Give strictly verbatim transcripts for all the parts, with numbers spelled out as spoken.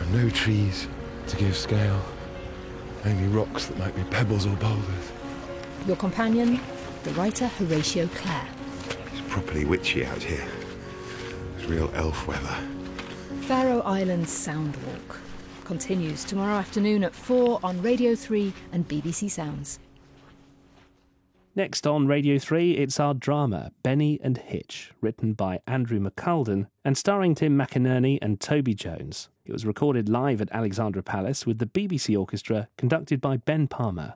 No trees to give scale, only rocks that might be pebbles or boulders. Your companion, the writer Horatio Clare. It's properly witchy out here. It's real elf weather. Faroe Islands Soundwalk continues tomorrow afternoon at four on Radio three and B B C Sounds. Next on Radio three, it's our drama, Benny and Hitch, written by Andrew McCuldin and starring Tim McInerney and Toby Jones. It was recorded live at Alexandra Palace with the B B C Orchestra, conducted by Ben Palmer.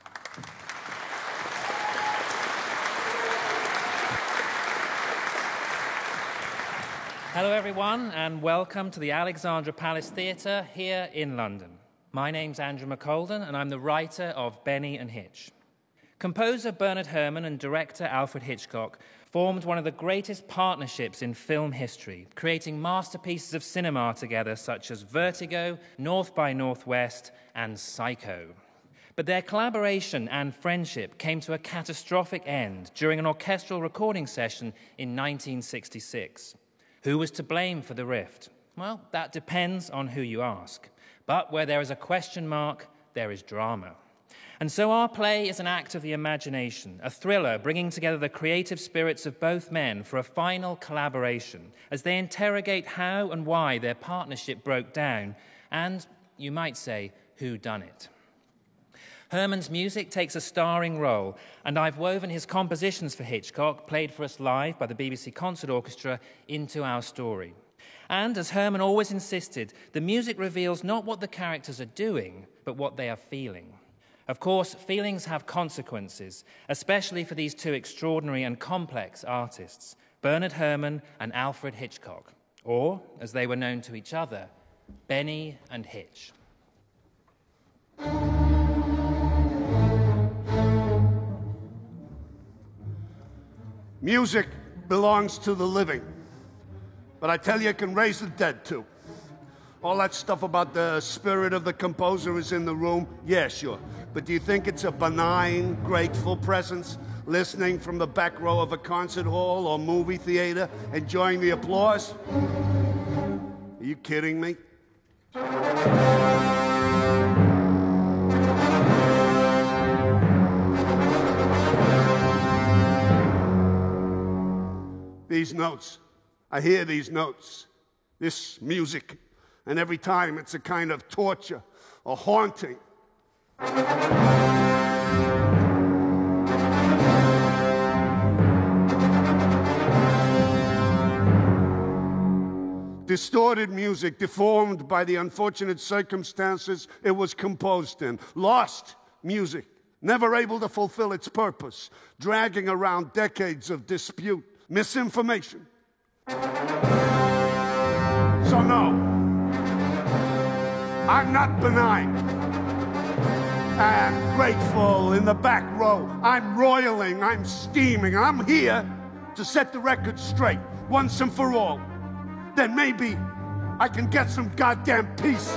Hello everyone, and welcome to the Alexandra Palace Theatre here in London. My name's Andrew McCuldin, and I'm the writer of Benny and Hitch. Composer Bernard Herrmann and director Alfred Hitchcock formed one of the greatest partnerships in film history, creating masterpieces of cinema together such as Vertigo, North by Northwest, and Psycho. But their collaboration and friendship came to a catastrophic end during an orchestral recording session in nineteen sixty-six. Who was to blame for the rift? Well, that depends on who you ask. But where there is a question mark, there is drama. And so our play is an act of the imagination, a thriller bringing together the creative spirits of both men for a final collaboration as they interrogate how and why their partnership broke down and, you might say, who done it. Herrmann's music takes a starring role, and I've woven his compositions for Hitchcock, played for us live by the B B C Concert Orchestra, into our story. And, as Herrmann always insisted, the music reveals not what the characters are doing, but what they are feeling. Of course, feelings have consequences, especially for these two extraordinary and complex artists, Bernard Herrmann and Alfred Hitchcock, or, as they were known to each other, Benny and Hitch. Music belongs to the living, but I tell you, it can raise the dead too. All that stuff about the spirit of the composer is in the room, yeah, sure. But do you think it's a benign, grateful presence, listening from the back row of a concert hall or movie theater, enjoying the applause? Are you kidding me? These notes, I hear these notes, this music, and every time it's a kind of torture, a haunting. Distorted music, deformed by the unfortunate circumstances it was composed in. Lost music, never able to fulfill its purpose, dragging around decades of dispute, misinformation. So no, I'm not benign and grateful in the back row. I'm roiling, I'm steaming, I'm here to set the record straight once and for all. Then maybe I can get some goddamn peace.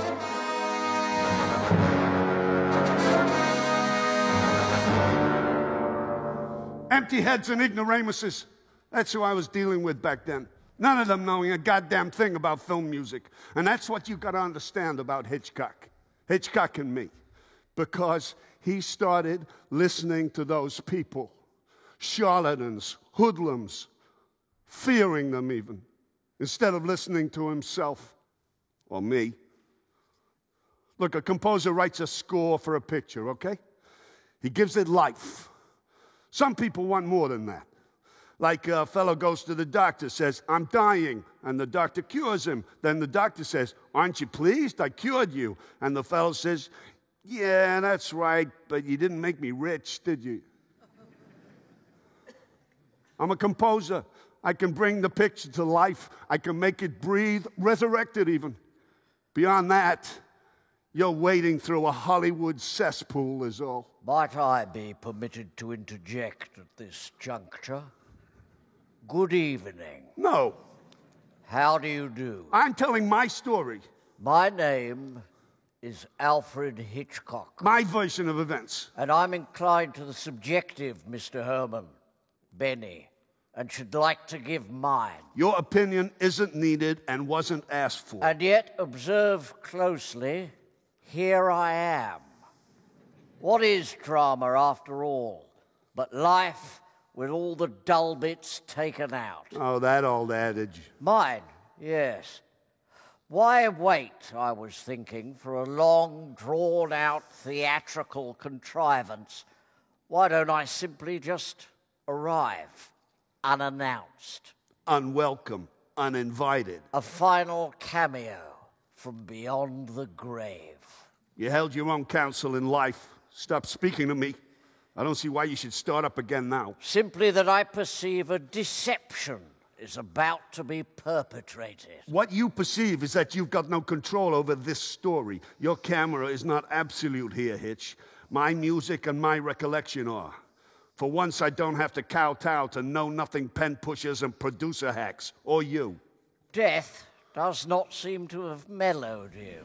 Empty heads and ignoramuses. That's who I was dealing with back then. None of them knowing a goddamn thing about film music. And that's what you got to understand about Hitchcock. Hitchcock and me. Because he started listening to those people. Charlatans, hoodlums, fearing them even. Instead of listening to himself or me. Look, a composer writes a score for a picture, okay? He gives it life. Some people want more than that. Like a fellow goes to the doctor, says, I'm dying, and the doctor cures him. Then the doctor says, aren't you pleased? I cured you. And the fellow says, yeah, that's right, but you didn't make me rich, did you? I'm a composer. I can bring the picture to life. I can make it breathe, resurrect it even. Beyond that, you're wading through a Hollywood cesspool is all. Might I be permitted to interject at this juncture? Good evening. No. How do you do? I'm telling my story. My name is Alfred Hitchcock. My version of events. And I'm inclined to the subjective, Mister Herrmann. Benny. and should like to give mine. Your opinion isn't needed and wasn't asked for. And yet, observe closely, here I am. What is drama, after all, but life with all the dull bits taken out? Oh, that old adage. Mine, yes. Why wait, I was thinking, for a long, drawn-out theatrical contrivance? Why don't I simply just arrive, unannounced? Unwelcome, uninvited. A final cameo from beyond the grave. You held your own counsel in life. Stop speaking to me. I don't see why you should start up again now. Simply that I perceive a deception is about to be perpetrated. What you perceive is that you've got no control over this story. Your camera is not absolute here, Hitch. My music and my recollection are. For once, I don't have to kowtow to know-nothing pen pushers and producer hacks, or you. Death does not seem to have mellowed you.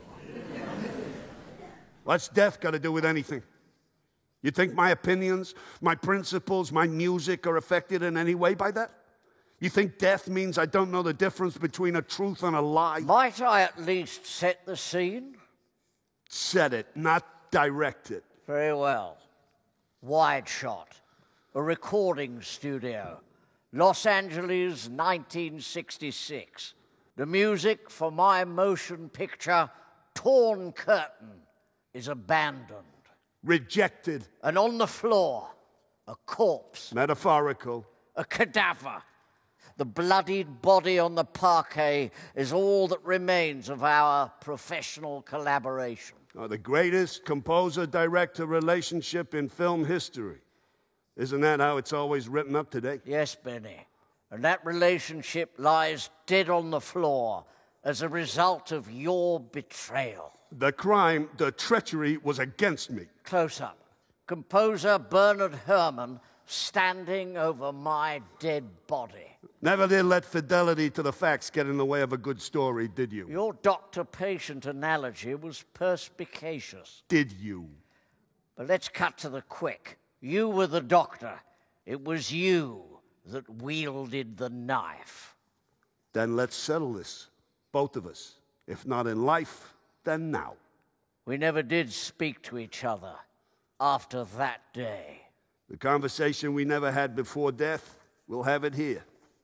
What's death got to do with anything? You think my opinions, my principles, my music are affected in any way by that? You think death means I don't know the difference between a truth and a lie? Might I at least set the scene? Set it, not direct it. Very well. Wide shot. A recording studio. Los Angeles, nineteen sixty-six. The music for my motion picture, Torn Curtain, is abandoned. Rejected. And on the floor, a corpse. Metaphorical. A cadaver. The bloodied body on the parquet is all that remains of our professional collaboration. Oh, the greatest composer-director relationship in film history. Isn't that how it's always written up today? Yes, Benny. And that relationship lies dead on the floor as a result of your betrayal. The crime, the treachery, was against me. Close up. Composer Bernard Herrmann standing over my dead body. Never did let fidelity to the facts get in the way of a good story, did you? Your doctor-patient analogy was perspicacious. Did you? But let's cut to the quick. You were the doctor. It was you that wielded the knife. Then let's settle this, both of us. If not in life, then now. We never did speak to each other after that day. The conversation we never had before death, we'll have it here.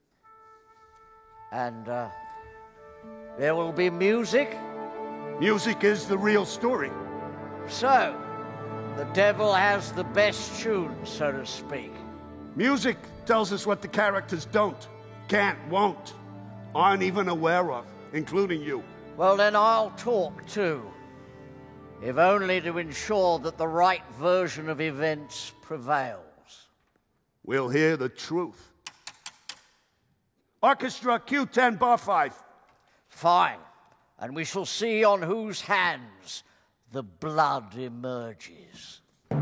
And uh, there will be music? Music is the real story. So, the devil has the best tune, so to speak. Music tells us what the characters don't, can't, won't, aren't even aware of, including you. Well, then I'll talk too, if only to ensure that the right version of events prevails. We'll hear the truth. Orchestra Q ten, bar five. Fine. And we shall see on whose hands the blood emerges.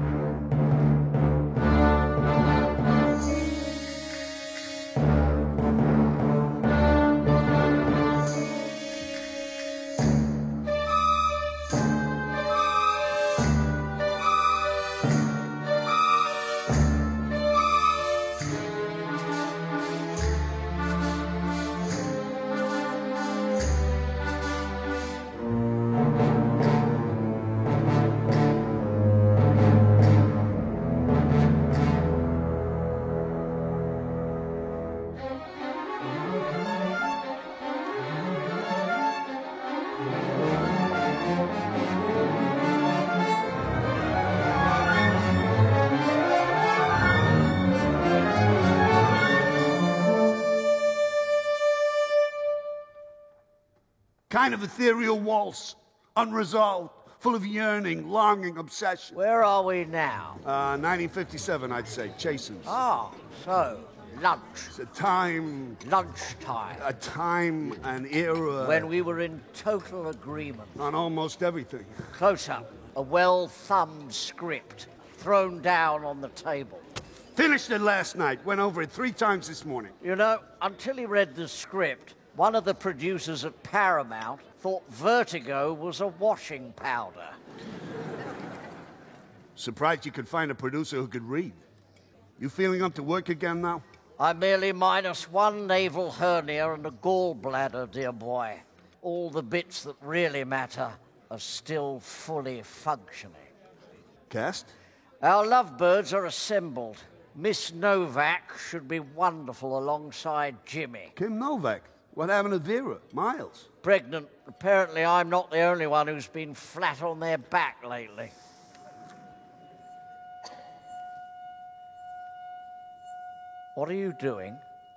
Kind of ethereal waltz, unresolved, full of yearning, longing, obsession. Where are we now? Uh, nineteen fifty-seven, I'd say, Chasen's. Ah, so, lunch. It's a time, Lunchtime. a time, an era. When we were in total agreement. On almost everything. Close up. A well-thumbed script thrown down on the table. Finished it last night, went over it three times this morning. You know, until he read the script, one of the producers at Paramount thought Vertigo was a washing powder. Surprised you could find a producer who could read. You feeling up to work again now? I'm merely minus one naval hernia and a gallbladder, dear boy. All the bits that really matter are still fully functioning. Cast? Our lovebirds are assembled. Miss Novak should be wonderful alongside Jimmy. Kim Novak? What happened to Vera? Miles? Pregnant. Apparently I'm not the only one who's been flat on their back lately. What are you doing?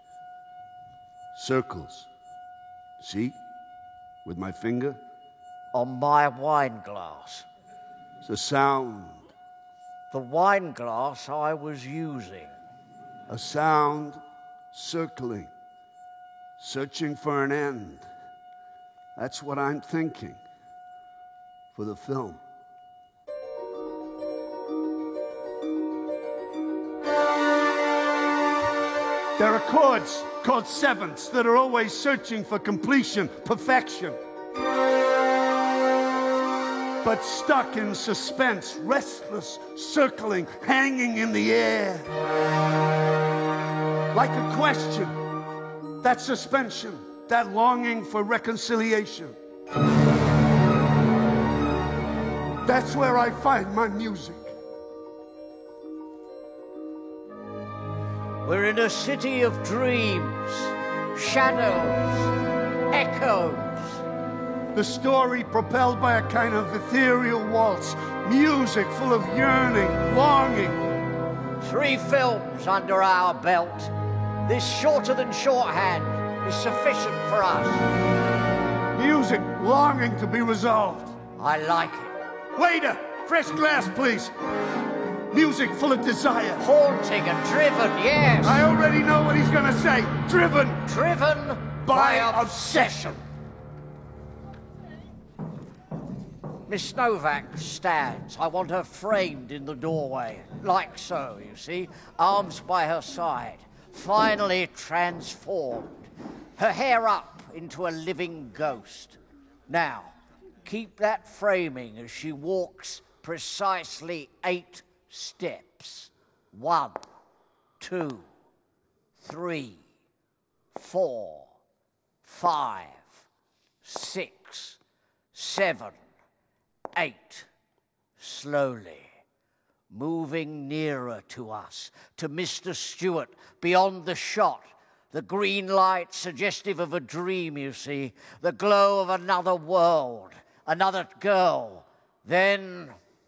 Circles. See? With my finger. On my wine glass. It's a sound. The wine glass I was using. A sound circling. Searching for an end. That's what I'm thinking. For the film. There are chords called sevenths that are always searching for completion, perfection. But stuck in suspense, restless, circling, hanging in the air. Like a question, that suspension, that longing for reconciliation. That's where I find my music. We're in a city of dreams, shadows, echoes. The story propelled by a kind of ethereal waltz, music full of yearning, longing. Three films under our belt. This shorter than shorthand is sufficient for us. Music longing to be resolved. I like it. Waiter, fresh glass, please. Music full of desire. Haunting and driven, yes. I already know what he's gonna say. Driven. Driven by by obsession. Miss Novak stands. I want her framed in the doorway. Like so, you see. Arms by her side. Finally transformed. Her hair up into a living ghost. Now, keep that framing as she walks precisely eight steps. One, two, three, four, five, six, seven, eight. Slowly, moving nearer to us, to Mister Stewart, beyond the shot. The green light suggestive of a dream, you see. The glow of another world, another girl. Then,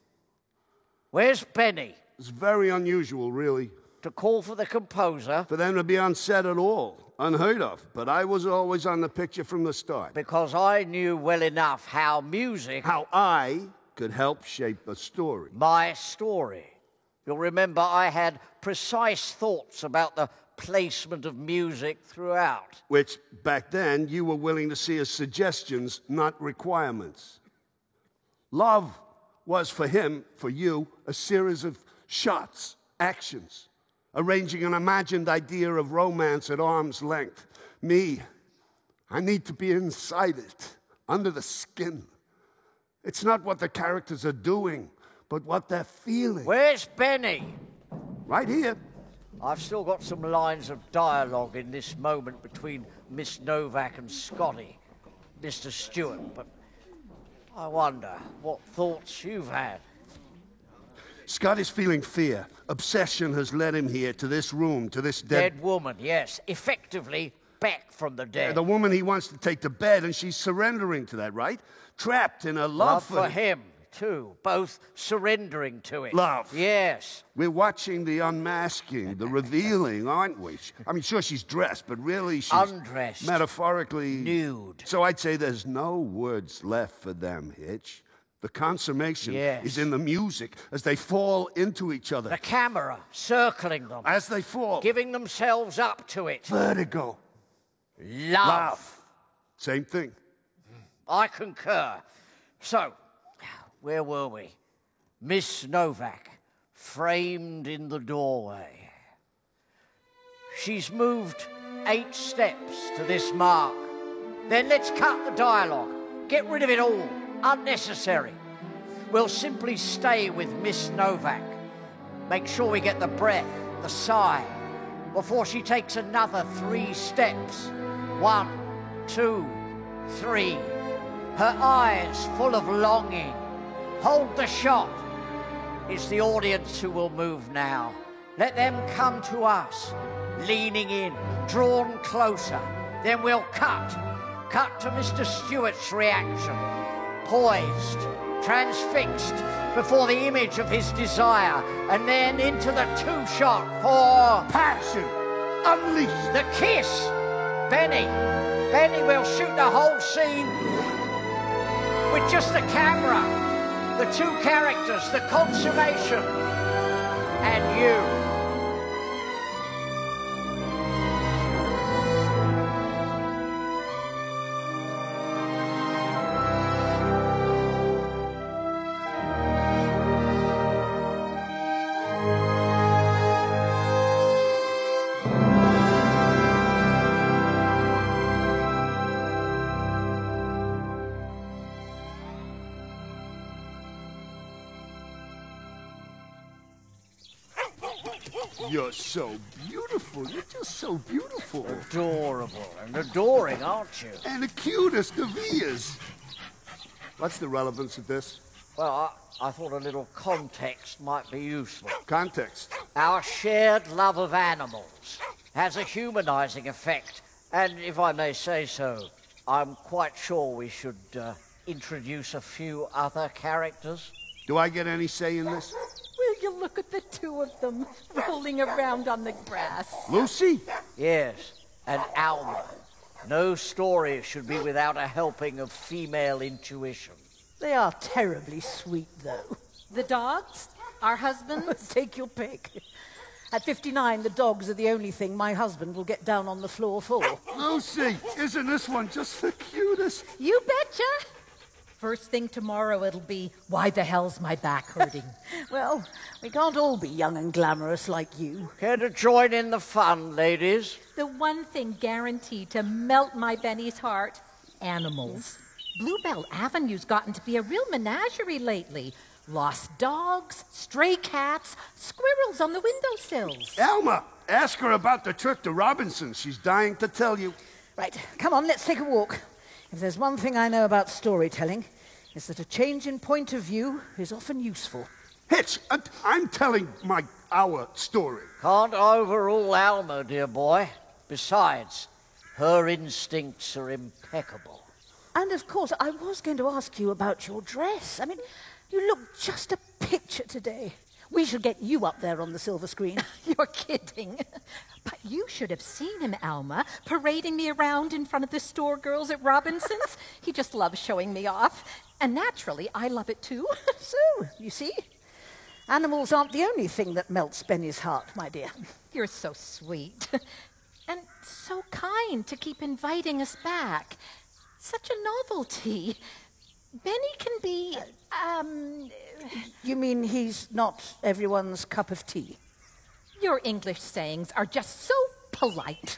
where's Benny? It's very unusual, really. To call for the composer? For them to be on set at all. Unheard of. But I was always on the picture from the start. Because I knew well enough how music... How I could help shape a story. My story. You'll remember I had precise thoughts about the placement of music throughout. Which, back then, you were willing to see as suggestions, not requirements. Love was for him, for you, a series of shots, actions, arranging an imagined idea of romance at arm's length. Me, I need to be inside it, under the skin. It's not what the characters are doing, but what they're feeling. Where's Benny? Right here. I've still got some lines of dialogue in this moment between Miss Novak and Scotty, Mister Stewart, but I wonder what thoughts you've had. Scott is feeling fear. Obsession has led him here, to this room, to this dead... Dead woman, yes. Effectively back from the dead. The woman he wants to take to bed, and she's surrendering to that, right? Trapped in a love, Love for... for him, too. Both surrendering to it. Love. Yes. We're watching the unmasking, the revealing, aren't we? I mean, sure, she's dressed, but really she's... Undressed. Metaphorically... Nude. So I'd say there's no words left for them, Hitch. The consummation Yes. is in the music as they fall into each other. The camera circling them. As they fall. Giving themselves up to it. Vertigo. Love. Love. Same thing. I concur. So, where were we? Miss Novak, framed in the doorway. She's moved eight steps to this mark. Then let's cut the dialogue. Get rid of it all. Unnecessary. We'll simply stay with Miss Novak. Make sure we get the breath, the sigh. before she takes another three steps. One, two, three. Her eyes full of longing. Hold the shot. It's the audience who will move now. Let them come to us, leaning in, drawn closer. Then we'll cut. Cut to Mister Stewart's reaction. Poised, transfixed before the image of his desire, and then into the two-shot for... Passion. Unleashed. The kiss. Benny. Benny will shoot the whole scene with just the camera, the two characters, the consummation, and you. You're so beautiful. You're just so beautiful. Adorable and adoring, aren't you? And the cutest of ears. What's the relevance of this? Well, I, I thought a little context might be useful. Context. Our shared love of animals has a humanizing effect. And if I may say so, I'm quite sure we should uh, introduce a few other characters. Do I get any say in this? Will you look at the two of them rolling around on the grass? Lucy? Yes, and Alma. No story should be without a helping of female intuition. They are terribly sweet, though. The dogs? Our husbands? Take your pick. At fifty-nine, the dogs are the only thing my husband will get down on the floor for. Lucy, isn't this one just the cutest? You betcha! First thing tomorrow it'll be, why the hell's my back hurting? Well, we can't all be young and glamorous like you. Care to join in the fun, ladies? The one thing guaranteed to melt my Benny's heart, animals. Bluebell Avenue's gotten to be a real menagerie lately. Lost dogs, stray cats, squirrels on the windowsills. Alma, ask her about the trip to Robinson. She's dying to tell you. Right, come on, let's take a walk. If there's one thing I know about storytelling, it's that a change in point of view is often useful. Hitch, I'm telling my our story. Can't overrule Alma, dear boy. Besides, her instincts are impeccable. And of course, I was going to ask you about your dress. I mean, you look just a picture today. We should get you up there on the silver screen. You're kidding. But you should have seen him, Alma, parading me around in front of the store girls at Robinson's. He just loves showing me off. And naturally, I love it too. So, you see, animals aren't the only thing that melts Benny's heart, my dear. You're so sweet. And so kind to keep inviting us back. Such a novelty. Benny can be, um... You mean he's not everyone's cup of tea? Your English sayings are just so polite.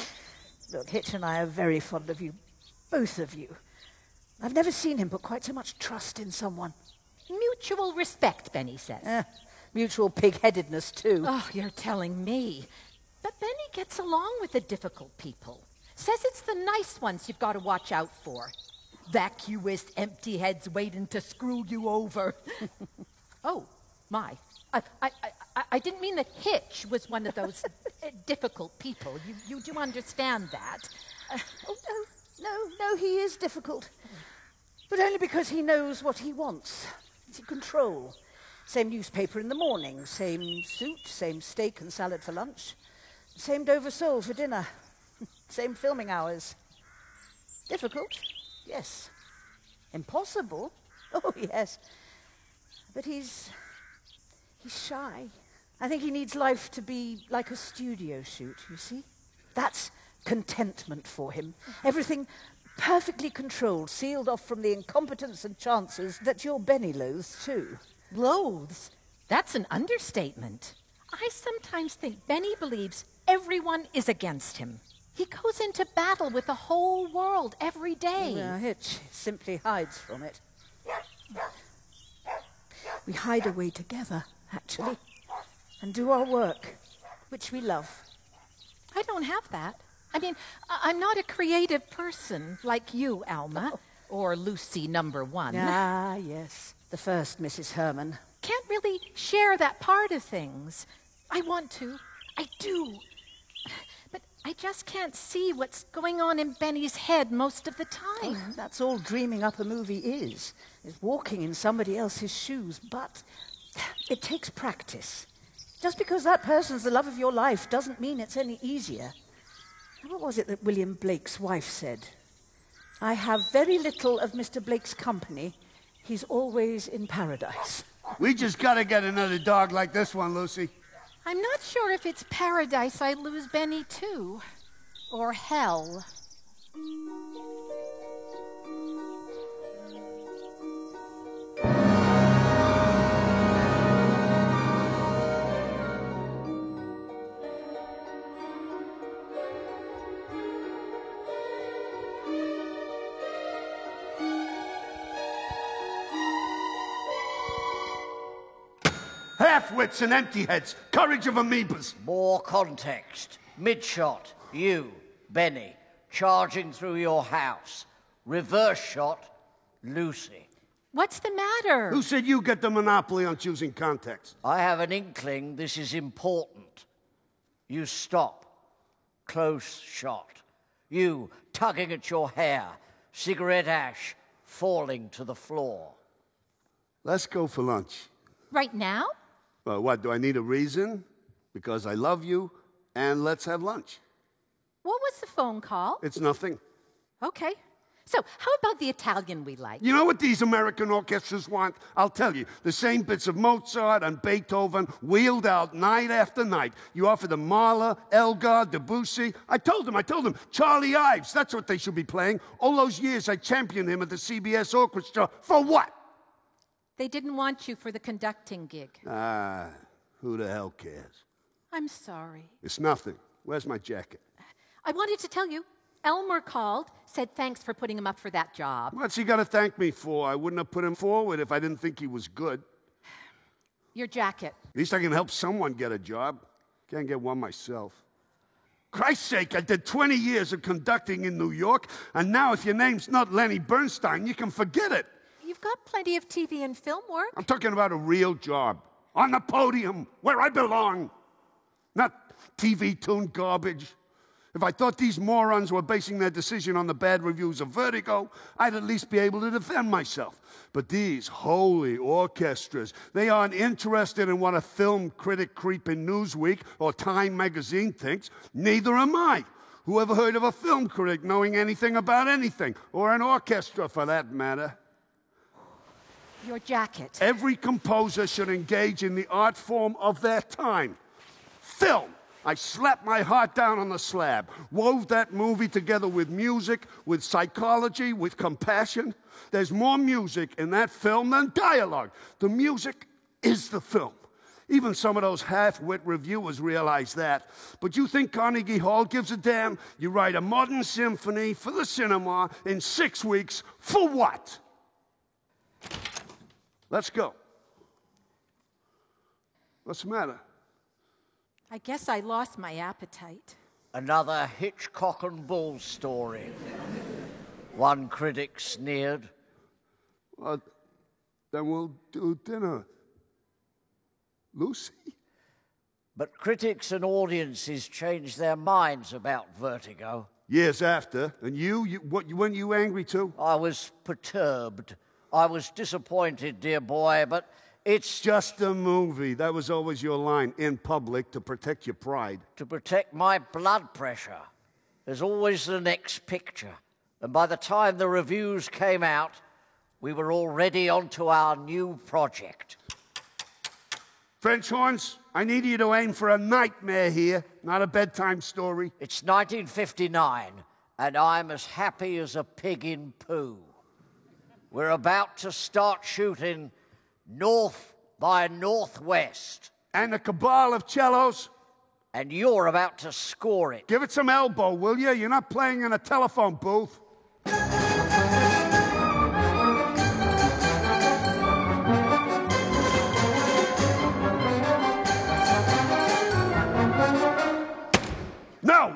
Look, Hitch and I are very fond of you. Both of you. I've never seen him put quite so much trust in someone. Mutual respect, Benny says. Eh, mutual pig-headedness, too. Oh, you're telling me. But Benny gets along with the difficult people. Says it's the nice ones you've got to watch out for. Vacuous empty heads waiting to screw you over. Oh, my. I, I, I, I didn't mean that Hitch was one of those uh, difficult people. You, you do understand that. Uh, oh, no, no, no, he is difficult. But only because he knows what he wants. It's control. Same newspaper in the morning, same suit, same steak and salad for lunch, same Dover sole for dinner, same filming hours. Difficult? Yes. Impossible? Oh, yes. But he's... he's shy. I think he needs life to be like a studio shoot, you see? That's contentment for him. Everything perfectly controlled, sealed off from the incompetence and chances that your Benny loathes, too. Loathes? That's an understatement. I sometimes think Benny believes everyone is against him. He goes into battle with the whole world every day. Well, Hitch simply hides from it. We hide away together, actually, and do our work, which we love. I don't have that. I mean, I- I'm not a creative person like you, Alma, or Lucy number one. Ah, yes, the first Missus Herman. Can't really share that part of things. I want to. I do. But I just can't see what's going on in Benny's head most of the time. Oh, that's all dreaming up a movie is, is walking in somebody else's shoes. But it takes practice. Just because that person's the love of your life doesn't mean it's any easier. What was it that William Blake's wife said? I have very little of Mister Blake's company. He's always in paradise. We just gotta get another dog like this one, Lucy. I'm not sure if it's paradise I lose Benny to, or hell. Half-wits and empty heads, courage of amoebas. More context. Mid-shot, you, Benny, charging through your house. Reverse shot, Lucy. What's the matter? Who said you get the monopoly on choosing context? I have an inkling this is important. You stop. Close shot. You tugging at your hair. Cigarette ash falling to the floor. Let's go for lunch. Right now? Well, what, do I need a reason? Because I love you, and let's have lunch. What was the phone call? It's nothing. Okay. So, how about the Italian we like? You know what these American orchestras want? I'll tell you. The same bits of Mozart and Beethoven wheeled out night after night. You offer them Mahler, Elgar, Debussy. I told them, I told them, Charlie Ives, that's what they should be playing. All those years I championed him at the C B S Orchestra. For what? They didn't want you for the conducting gig. Ah, who the hell cares? I'm sorry. It's nothing. Where's my jacket? I wanted to tell you, Elmer called, said thanks for putting him up for that job. What's he got to thank me for? I wouldn't have put him forward if I didn't think he was good. Your jacket. At least I can help someone get a job. Can't get one myself. Christ's sake, I did twenty years of conducting in New York, and now if your name's not Lenny Bernstein, you can forget it. You've got plenty of T V and film work. I'm talking about a real job. On the podium, where I belong. Not T V-tuned garbage. If I thought these morons were basing their decision on the bad reviews of Vertigo, I'd at least be able to defend myself. But these holy orchestras, they aren't interested in what a film critic creep in Newsweek or Time magazine thinks. Neither am I. Who ever heard of a film critic knowing anything about anything? Or an orchestra, for that matter? Your jacket. Every composer should engage in the art form of their time. Film. I slapped my heart down on the slab, wove that movie together with music, with psychology, with compassion. There's more music in that film than dialogue. The music is the film. Even some of those half-wit reviewers realize that. But you think Carnegie Hall gives a damn? You write a modern symphony for the cinema in six weeks. For what? Let's go. What's the matter? I guess I lost my appetite. Another Hitchcock and Bull story. One critic sneered. Well, then we'll do dinner. Lucy? But critics and audiences changed their minds about Vertigo. Years after. And you, you what, weren't you angry too? I was perturbed. I was disappointed, dear boy, but it's just a movie. That was always your line, in public, to protect your pride. To protect my blood pressure. There's always the next picture. And by the time the reviews came out, we were already onto our new project. French horns, I need you to aim for a nightmare here, not a bedtime story. It's nineteen fifty-nine, and I'm as happy as a pig in poo. We're about to start shooting North by Northwest. And a cabal of cellos. And you're about to score it. Give it some elbow, will you? You're not playing in a telephone booth. No!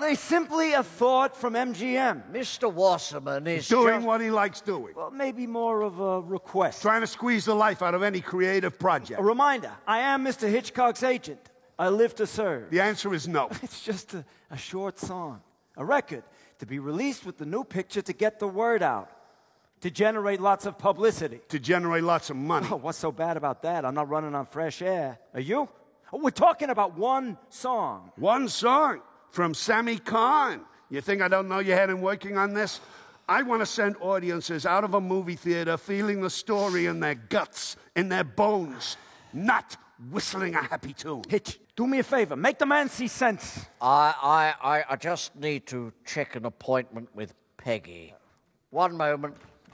they simply a thought from M G M? Mister Wasserman is Doing just... what he likes doing. Well, maybe more of a request. Trying to squeeze the life out of any creative project. A reminder, I am Mister Hitchcock's agent. I live to serve. The answer is no. It's just a, a short song, a record to be released with the new picture to get the word out, to generate lots of publicity. To generate lots of money. Oh, what's so bad about that? I'm not running on fresh air. Are you? Oh, we're talking about one song. One song from Sammy Kahn. You think I don't know you had him working on this? I want to send audiences out of a movie theater feeling the story in their guts, in their bones, not whistling a happy tune. Hitch, do me a favor. Make the man see sense. I, I, I, I just need to check an appointment with Peggy. One moment.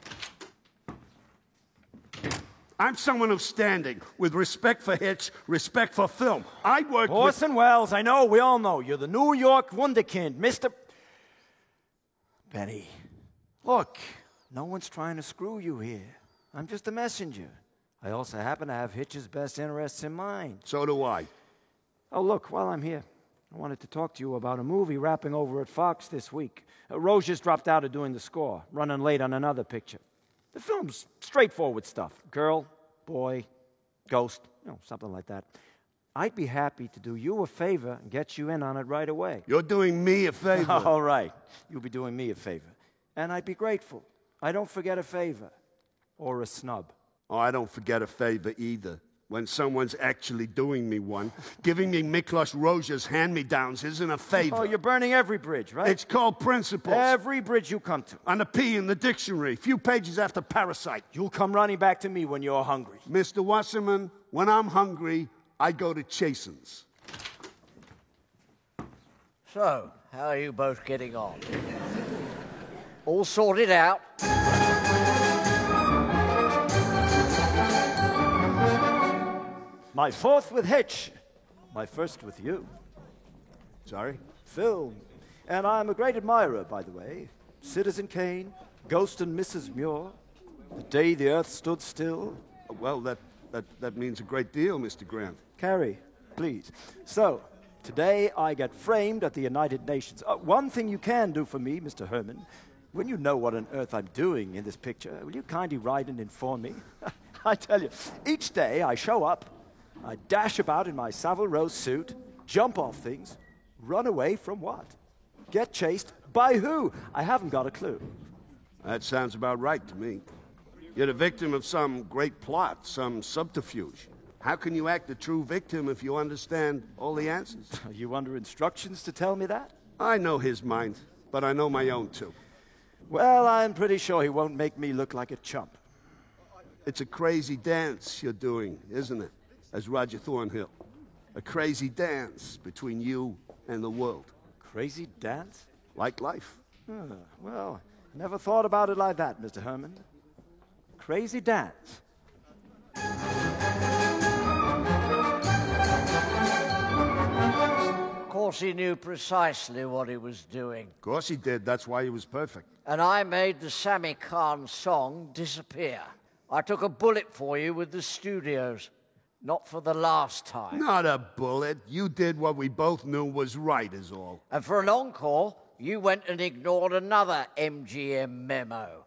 I'm someone who's standing with respect for Hitch, respect for film. I work Orson with... Welles, I know, we all know. You're the New York wunderkind, Mister Benny. Look, no one's trying to screw you here. I'm just a messenger. I also happen to have Hitch's best interests in mind. So do I. Oh, look, while I'm here, I wanted to talk to you about a movie wrapping over at Fox this week. Uh, Rose just dropped out of doing the score, running late on another picture. The film's straightforward stuff. Girl, boy, ghost, you know, something like that. I'd be happy to do you a favor and get you in on it right away. You're doing me a favor. All right. You'll be doing me a favor. And I'd be grateful. I don't forget a favor or a snub. Oh, I don't forget a favor either. When someone's actually doing me one, giving me Miklos Rozsa's hand-me-downs isn't a favor. Oh, you're burning every bridge, right? It's called principles. Every bridge you come to. On a P in the dictionary, few pages after Parasite. You'll come running back to me when you're hungry. Mister Wasserman, when I'm hungry, I go to Chasen's. So, how are you both getting on? All sorted out? My fourth with Hitch. My first with you. Sorry? Film. And I'm a great admirer, by the way. Citizen Kane, Ghost and Missus Muir, The Day the Earth Stood Still. Well, that, that, that means a great deal, Mister Grant. Carrie, please. So, today I get framed at the United Nations. Uh, one thing you can do for me, Mister Herman, when you know what on earth I'm doing in this picture, will you kindly write and inform me? I tell you, each day I show up, I dash about in my Savile Row suit, jump off things, run away from what? Get chased by who? I haven't got a clue. That sounds about right to me. You're the victim of some great plot, some subterfuge. How can you act a true victim if you understand all the answers? Are you under instructions to tell me that? I know his mind, but I know my own too. Well, I'm pretty sure he won't make me look like a chump. It's a crazy dance you're doing, isn't it? As Roger Thornhill. A crazy dance between you and the world. Crazy dance? Like life. Oh, well, never thought about it like that, Mister Herman. Crazy dance. Of course, he knew precisely what he was doing. Of course he did. That's why he was perfect. And I made the Sammy Kahn song disappear. I took a bullet for you with the studios. Not for the last time. Not a bullet. You did what we both knew was right, is all. And for an encore, you went and ignored another M G M memo.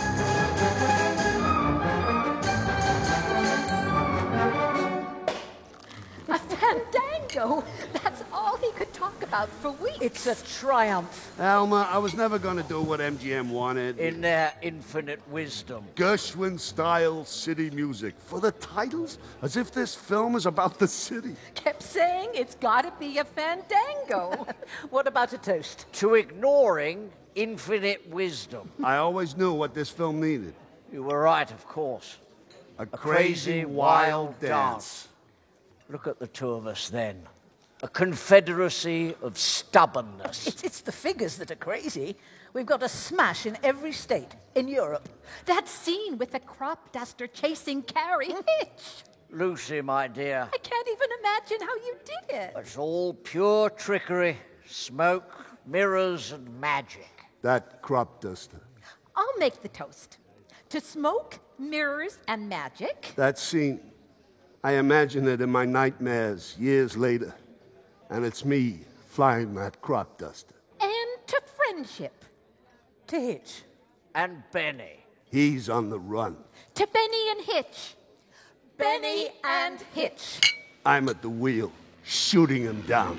A fandango? That's all he could talk about for weeks. It's a triumph. Alma, I was never going to do what M G M wanted. In their infinite wisdom. Gershwin-style city music. For the titles? As if this film is about the city. Kept saying it's gotta be a fandango. What about a toast? To ignoring infinite wisdom. I always knew what this film needed. You were right, of course. A, A crazy, wild dance. Look at the two of us then. A confederacy of stubbornness. It's, it's the figures that are crazy. We've got a smash in every state in Europe. That scene with the crop duster chasing Carrie Hitch. Lucy, my dear. I can't even imagine how you did it. It's all pure trickery, smoke, mirrors, and magic. That crop duster. I'll make the toast. To smoke, mirrors, and magic. That scene, I imagine it in my nightmares years later. And it's me flying that crop duster. friendship. To Hitch. And Benny. He's on the run. To Benny and Hitch. Benny and Hitch. I'm at the wheel, shooting him down.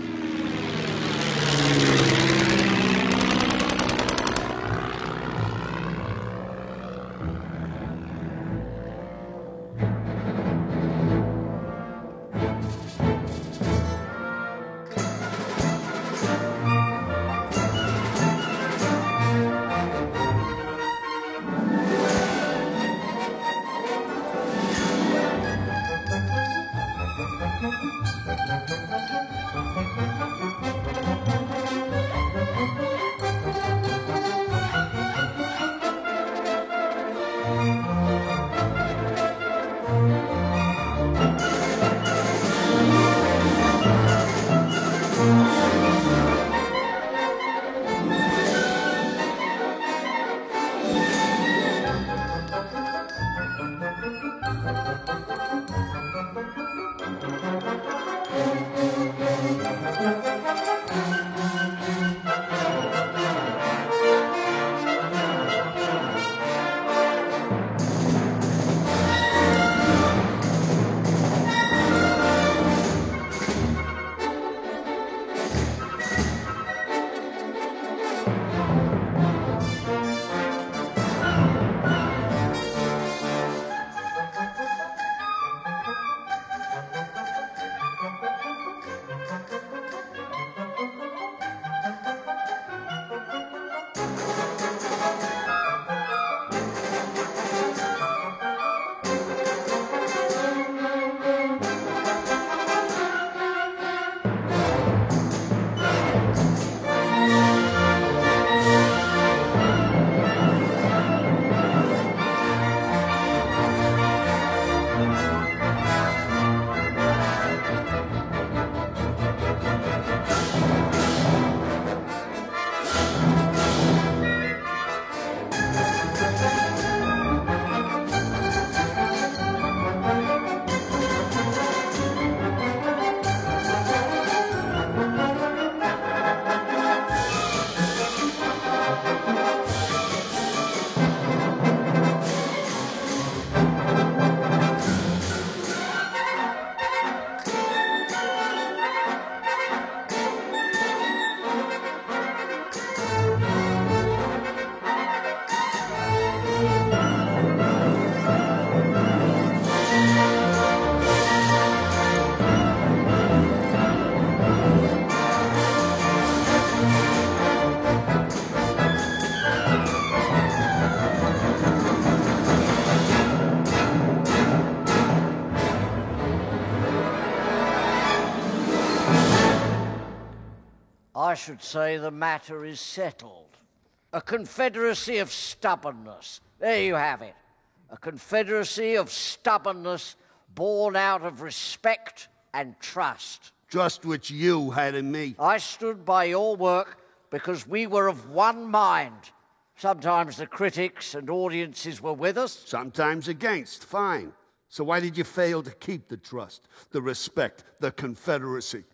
I should say the matter is settled. A confederacy of stubbornness. There you have it. A confederacy of stubbornness born out of respect and trust. Just which you had in me. I stood by your work because we were of one mind. Sometimes the critics and audiences were with us. Sometimes against. Fine. So why did you fail to keep the trust, the respect, the confederacy?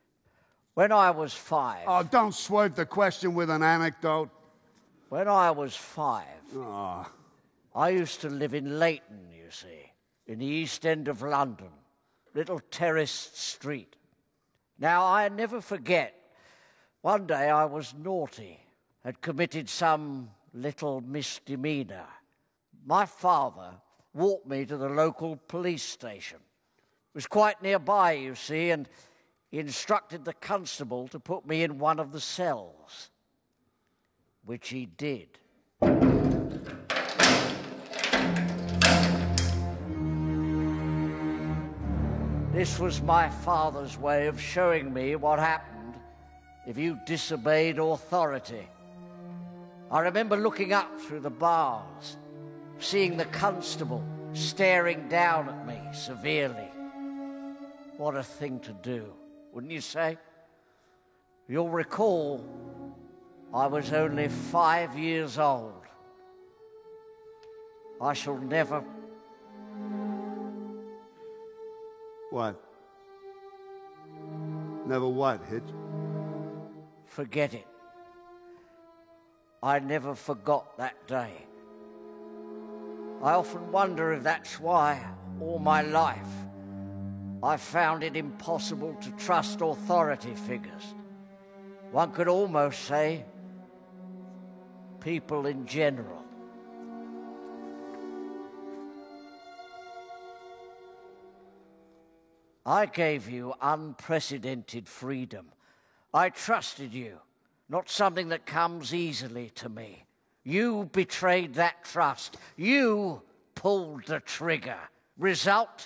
When I was five... Oh, don't swerve the question with an anecdote. When I was five, Oh. I used to live in Leighton, you see, in the East End of London, little terraced street. Now, I never forget, one day I was naughty, had committed some little misdemeanor. My father walked me to the local police station. It was quite nearby, you see, and he instructed the constable to put me in one of the cells, which he did. This was my father's way of showing me what happened if you disobeyed authority. I remember looking up through the bars, seeing the constable staring down at me severely. What a thing to do, wouldn't you say? You'll recall I was only five years old. I shall never... What? Never what, Hitch? Forget it. I never forgot that day. I often wonder if that's why, all my life, I found it impossible to trust authority figures. One could almost say people in general. I gave you unprecedented freedom. I trusted you, not something that comes easily to me. You betrayed that trust. You pulled the trigger. Result?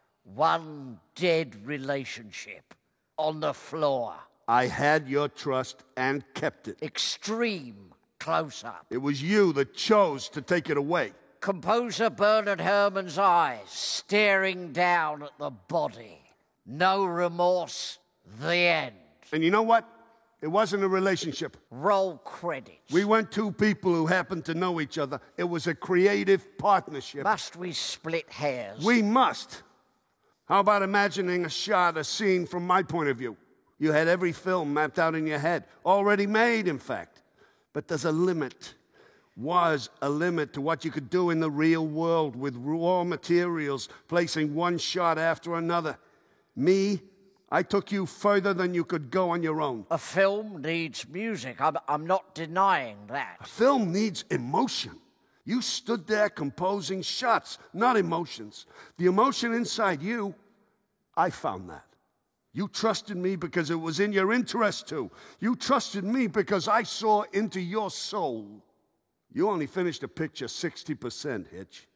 One dead relationship on the floor. I had your trust and kept it. Extreme close-up. It was you that chose to take it away. Composer Bernard Herrmann's eyes staring down at the body. No remorse, the end. And you know what? It wasn't a relationship. Roll credits. We weren't two people who happened to know each other. It was a creative partnership. Must we split hairs? We must. How about imagining a shot, a scene from my point of view? You had every film mapped out in your head, already made, in fact. But there's a limit. Was a limit to what you could do in the real world with raw materials, placing one shot after another. Me, I took you further than you could go on your own. A film needs music. I'm, I'm not denying that. A film needs emotion. You stood there composing shots, not emotions. The emotion inside you, I found that. You trusted me because it was in your interest to. You trusted me because I saw into your soul. You only finished a picture sixty percent, Hitch.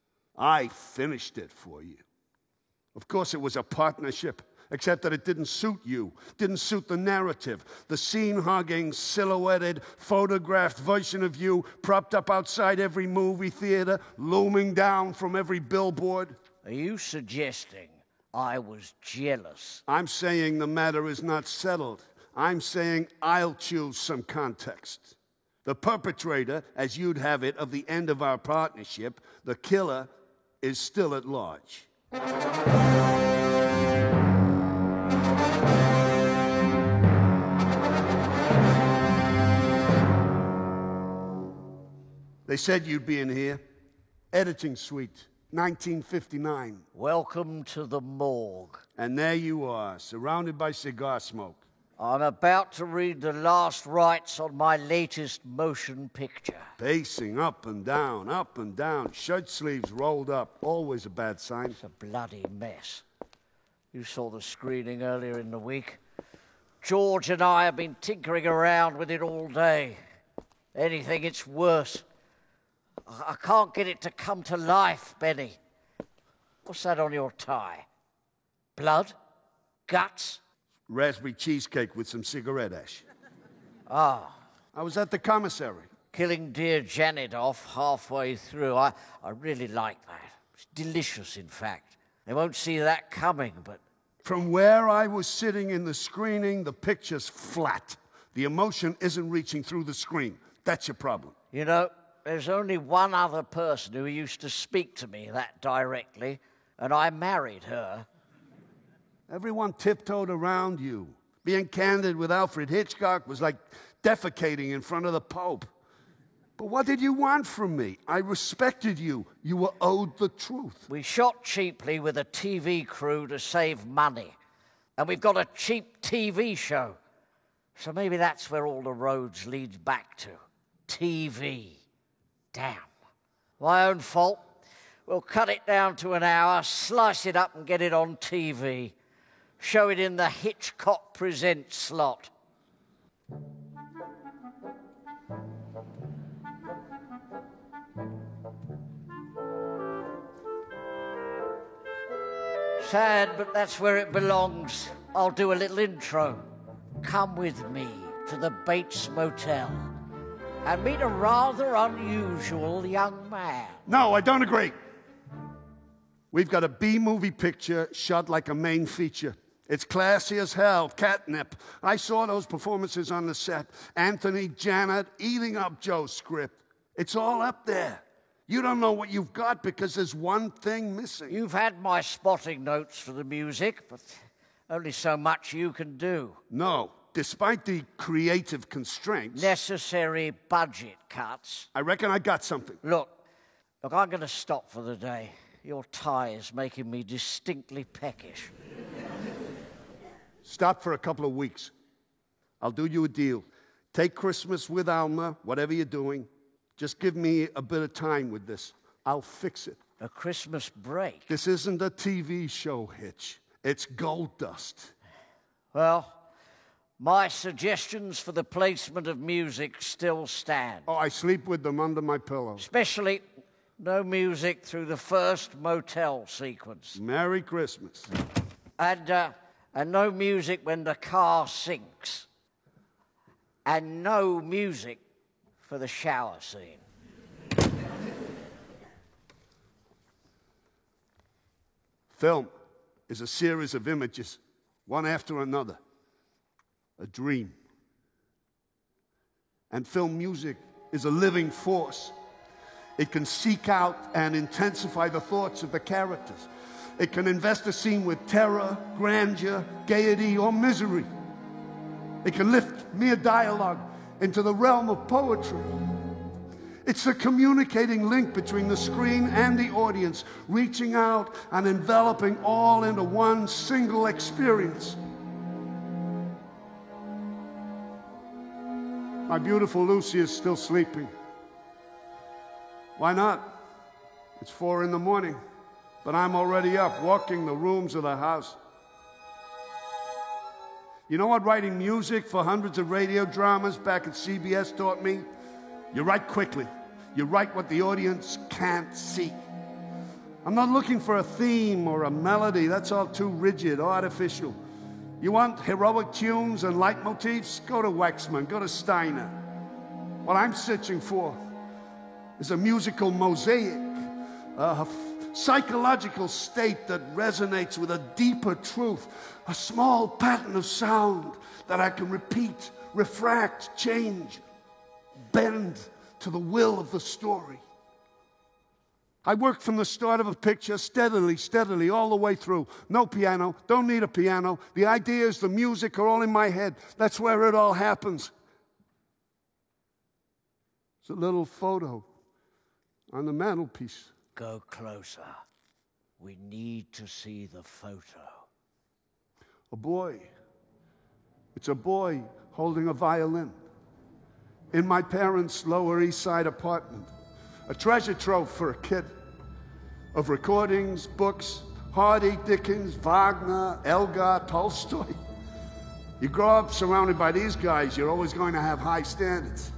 I finished it for you. Of course, it was a partnership, except that it didn't suit you, didn't suit the narrative. The scene-hogging, silhouetted, photographed version of you propped up outside every movie theater, looming down from every billboard. Are you suggesting I was jealous? I'm saying the matter is not settled. I'm saying I'll choose some context. The perpetrator, as you'd have it, of the end of our partnership, the killer, is still at large. They said you'd be in here. Editing suite, nineteen fifty-nine. Welcome to the morgue. And there you are, surrounded by cigar smoke. I'm about to read the last rites on my latest motion picture. Pacing up and down, up and down, shirt sleeves rolled up. Always a bad sign. It's a bloody mess. You saw the screening earlier in the week. George and I have been tinkering around with it all day. Anything, it's worse. I, I can't get it to come to life, Benny. What's that on your tie? Blood? Guts? Raspberry cheesecake with some cigarette ash. Ah. I was at the commissary. Killing dear Janet off halfway through. I, I really like that. It's delicious, in fact. They won't see that coming, but... From where I was sitting in the screening, the picture's flat. The emotion isn't reaching through the screen. That's your problem. You know, there's only one other person who used to speak to me that directly, and I married her. Everyone tiptoed around you. Being candid with Alfred Hitchcock was like defecating in front of the Pope. But what did you want from me? I respected you. You were owed the truth. We shot cheaply with a T V crew to save money. And we've got a cheap T V show. So maybe that's where all the roads lead back to. T V. Damn. My own fault. We'll cut it down to an hour, slice it up and get it on T V. Show it in the Hitchcock Presents slot. Sad, but that's where it belongs. I'll do a little intro. Come with me to the Bates Motel and meet a rather unusual young man. No, I don't agree. We've got a B-movie picture shot like a main feature. It's classy as hell, catnip. I saw those performances on the set. Anthony, Janet, eating up Joe's script. It's all up there. You don't know what you've got because there's one thing missing. You've had my spotting notes for the music, but only so much you can do. No, despite the creative constraints, necessary budget cuts, I reckon I got something. Look, look, I'm going to stop for the day. Your tie is making me distinctly peckish. Stop for a couple of weeks. I'll do you a deal. Take Christmas with Alma, whatever you're doing. Just give me a bit of time with this. I'll fix it. A Christmas break? This isn't a T V show, Hitch. It's gold dust. Well, my suggestions for the placement of music still stand. Oh, I sleep with them under my pillow. Especially no music through the first motel sequence. Merry Christmas. And, uh, and no music when the car sinks. And no music for the shower scene. Film is a series of images, one after another. A dream. And film music is a living force. It can seek out and intensify the thoughts of the characters. It can invest a scene with terror, grandeur, gaiety, or misery. It can lift mere dialogue into the realm of poetry. It's the communicating link between the screen and the audience, reaching out and enveloping all into one single experience. My beautiful Lucy is still sleeping. Why not? It's four in the morning, but I'm already up, walking the rooms of the house. You know what writing music for hundreds of radio dramas back at C B S taught me? You write quickly. You write what the audience can't see. I'm not looking for a theme or a melody. That's all too rigid, artificial. You want heroic tunes and leitmotifs? Go to Waxman, go to Steiner. What I'm searching for is a musical mosaic, a psychological state that resonates with a deeper truth, a small pattern of sound that I can repeat, refract, change, bend to the will of the story. I work from the start of a picture steadily, steadily, all the way through. No piano, don't need a piano. The ideas, the music are all in my head. That's where it all happens. It's a little photo on the mantelpiece. Go closer. We need to see the photo. A boy. It's a boy holding a violin in my parents' Lower East Side apartment. A treasure trove for a kid of recordings, books, Hardy, Dickens, Wagner, Elgar, Tolstoy. You grow up surrounded by these guys, you're always going to have high standards.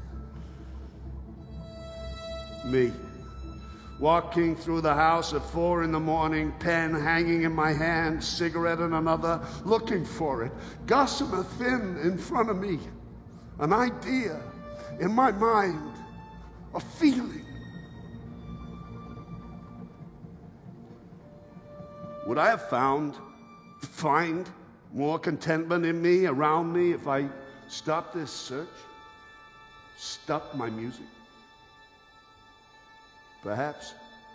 Me, walking through the house at four in the morning, pen hanging in my hand, cigarette in another, looking for it, gossamer thin in front of me, an idea in my mind, a feeling. Would I have found, find more contentment in me, around me, if I stopped this search? Stopped my music? Perhaps.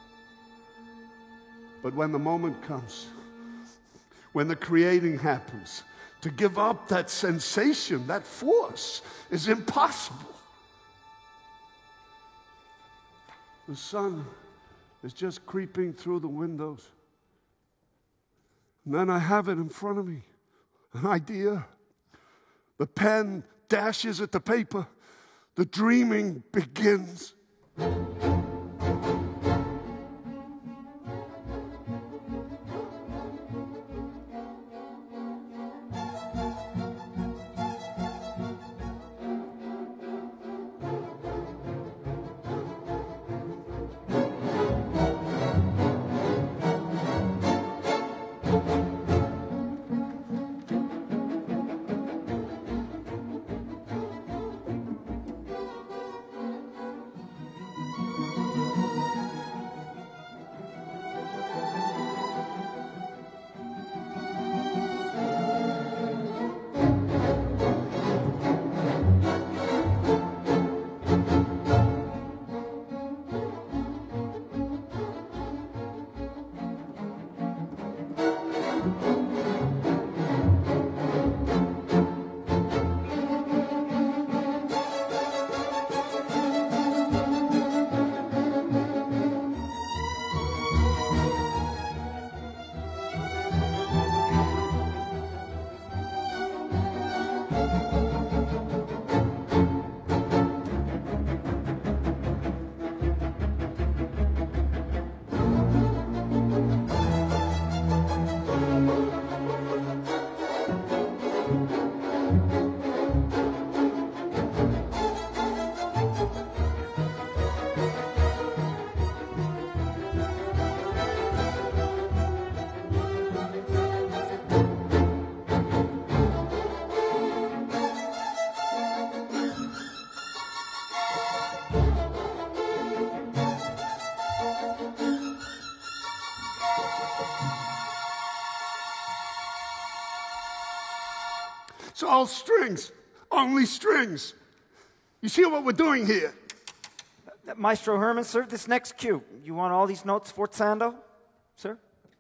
But when the moment comes, when the creating happens, to give up that sensation, that force, is impossible. The sun is just creeping through the windows. And then I have it in front of me, an idea. The pen dashes at the paper. The dreaming begins. It's all strings, only strings. You see what we're doing here? Uh, Maestro Herman, sir, this next cue. You want all these notes forzando, sir?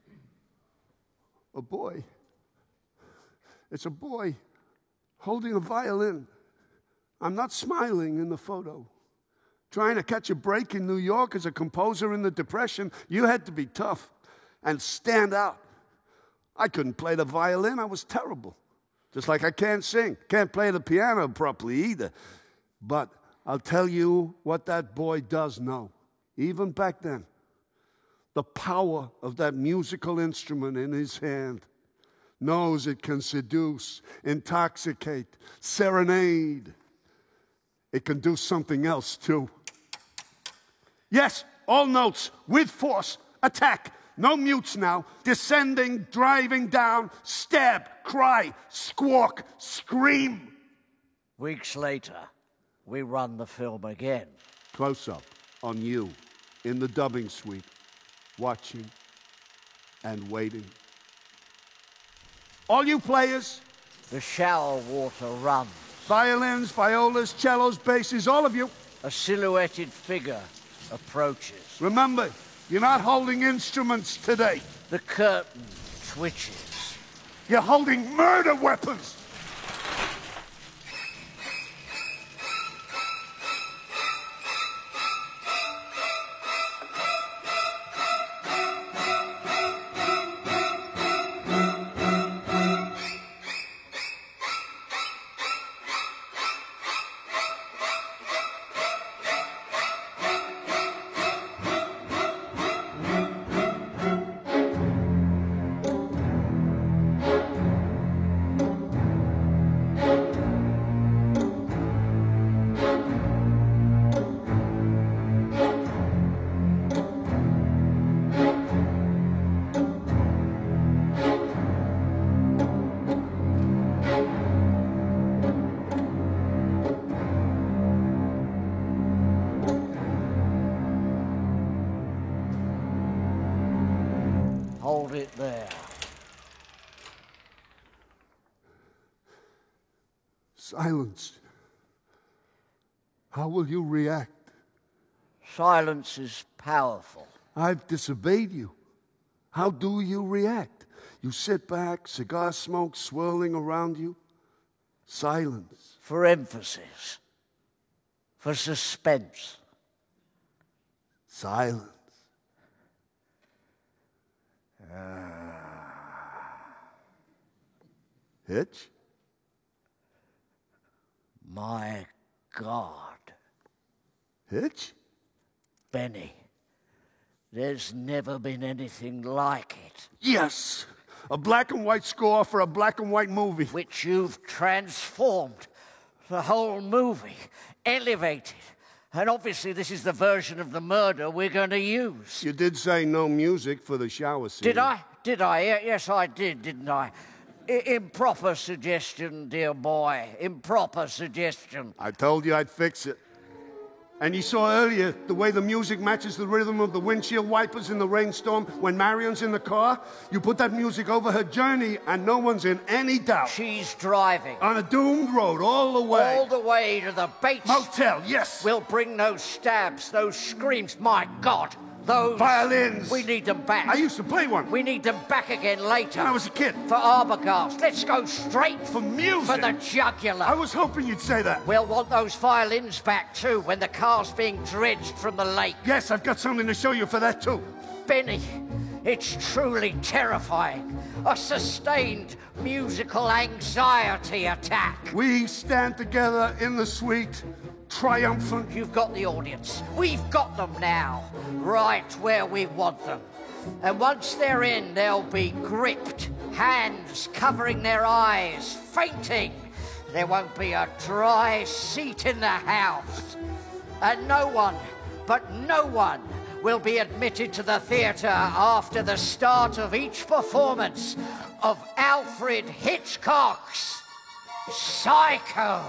A boy. It's a boy holding a violin. I'm not smiling in the photo. Trying to catch a break in New York as a composer in the Depression, you had to be tough and stand out. I couldn't play the violin. I was terrible. Just like I can't sing. Can't play the piano properly either. But I'll tell you what that boy does know, even back then. The power of that musical instrument in his hand. Knows it can seduce, intoxicate, serenade. It can do something else too. Yes, all notes, with force, attack. No mutes now. Descending, driving down, stab, cry, squawk, scream. Weeks later, we run the film again. Close up on you in the dubbing suite, watching and waiting. All you players. The shower water runs. Violins, violas, cellos, basses, all of you. A silhouetted figure approaches. Remember, you're not holding instruments today. The curtain twitches. You're holding murder weapons. Hold it there. Silence. How will you react? Silence is powerful. I've disobeyed you. How do you react? You sit back, cigar smoke swirling around you. Silence. For emphasis. For suspense. Silence. Hitch? My God. Hitch? Benny, there's never been anything like it. Yes! A black and white score for a black and white movie. Which you've transformed. The whole movie. Elevated. And obviously this is the version of the murder we're going to use. You did say no music for the shower scene. Did I? Did I? Yes, I did, didn't I? I improper suggestion, dear boy. Improper suggestion. I told you I'd fix it. And you saw earlier the way the music matches the rhythm of the windshield wipers in the rainstorm when Marion's in the car? You put that music over her journey and no one's in any doubt. She's driving. On a doomed road all the way. All the way to the Bates Motel, yes. We'll bring those stabs, those screams, my God. Those violins. We need them back. I used to play one. We need them back again later. When I was a kid. For Arbogast. Let's go straight for music. For the jugular. I was hoping you'd say that. We'll want those violins back too when the car's being dredged from the lake. Yes, I've got something to show you for that too. Benny, it's truly terrifying. A sustained musical anxiety attack. We stand together in the suite. Triumphant. You've got the audience. We've got them now, right where we want them. And once they're in, they'll be gripped, hands covering their eyes, fainting. There won't be a dry seat in the house. And no one, but no one, will be admitted to the theatre after the start of each performance of Alfred Hitchcock's Psycho.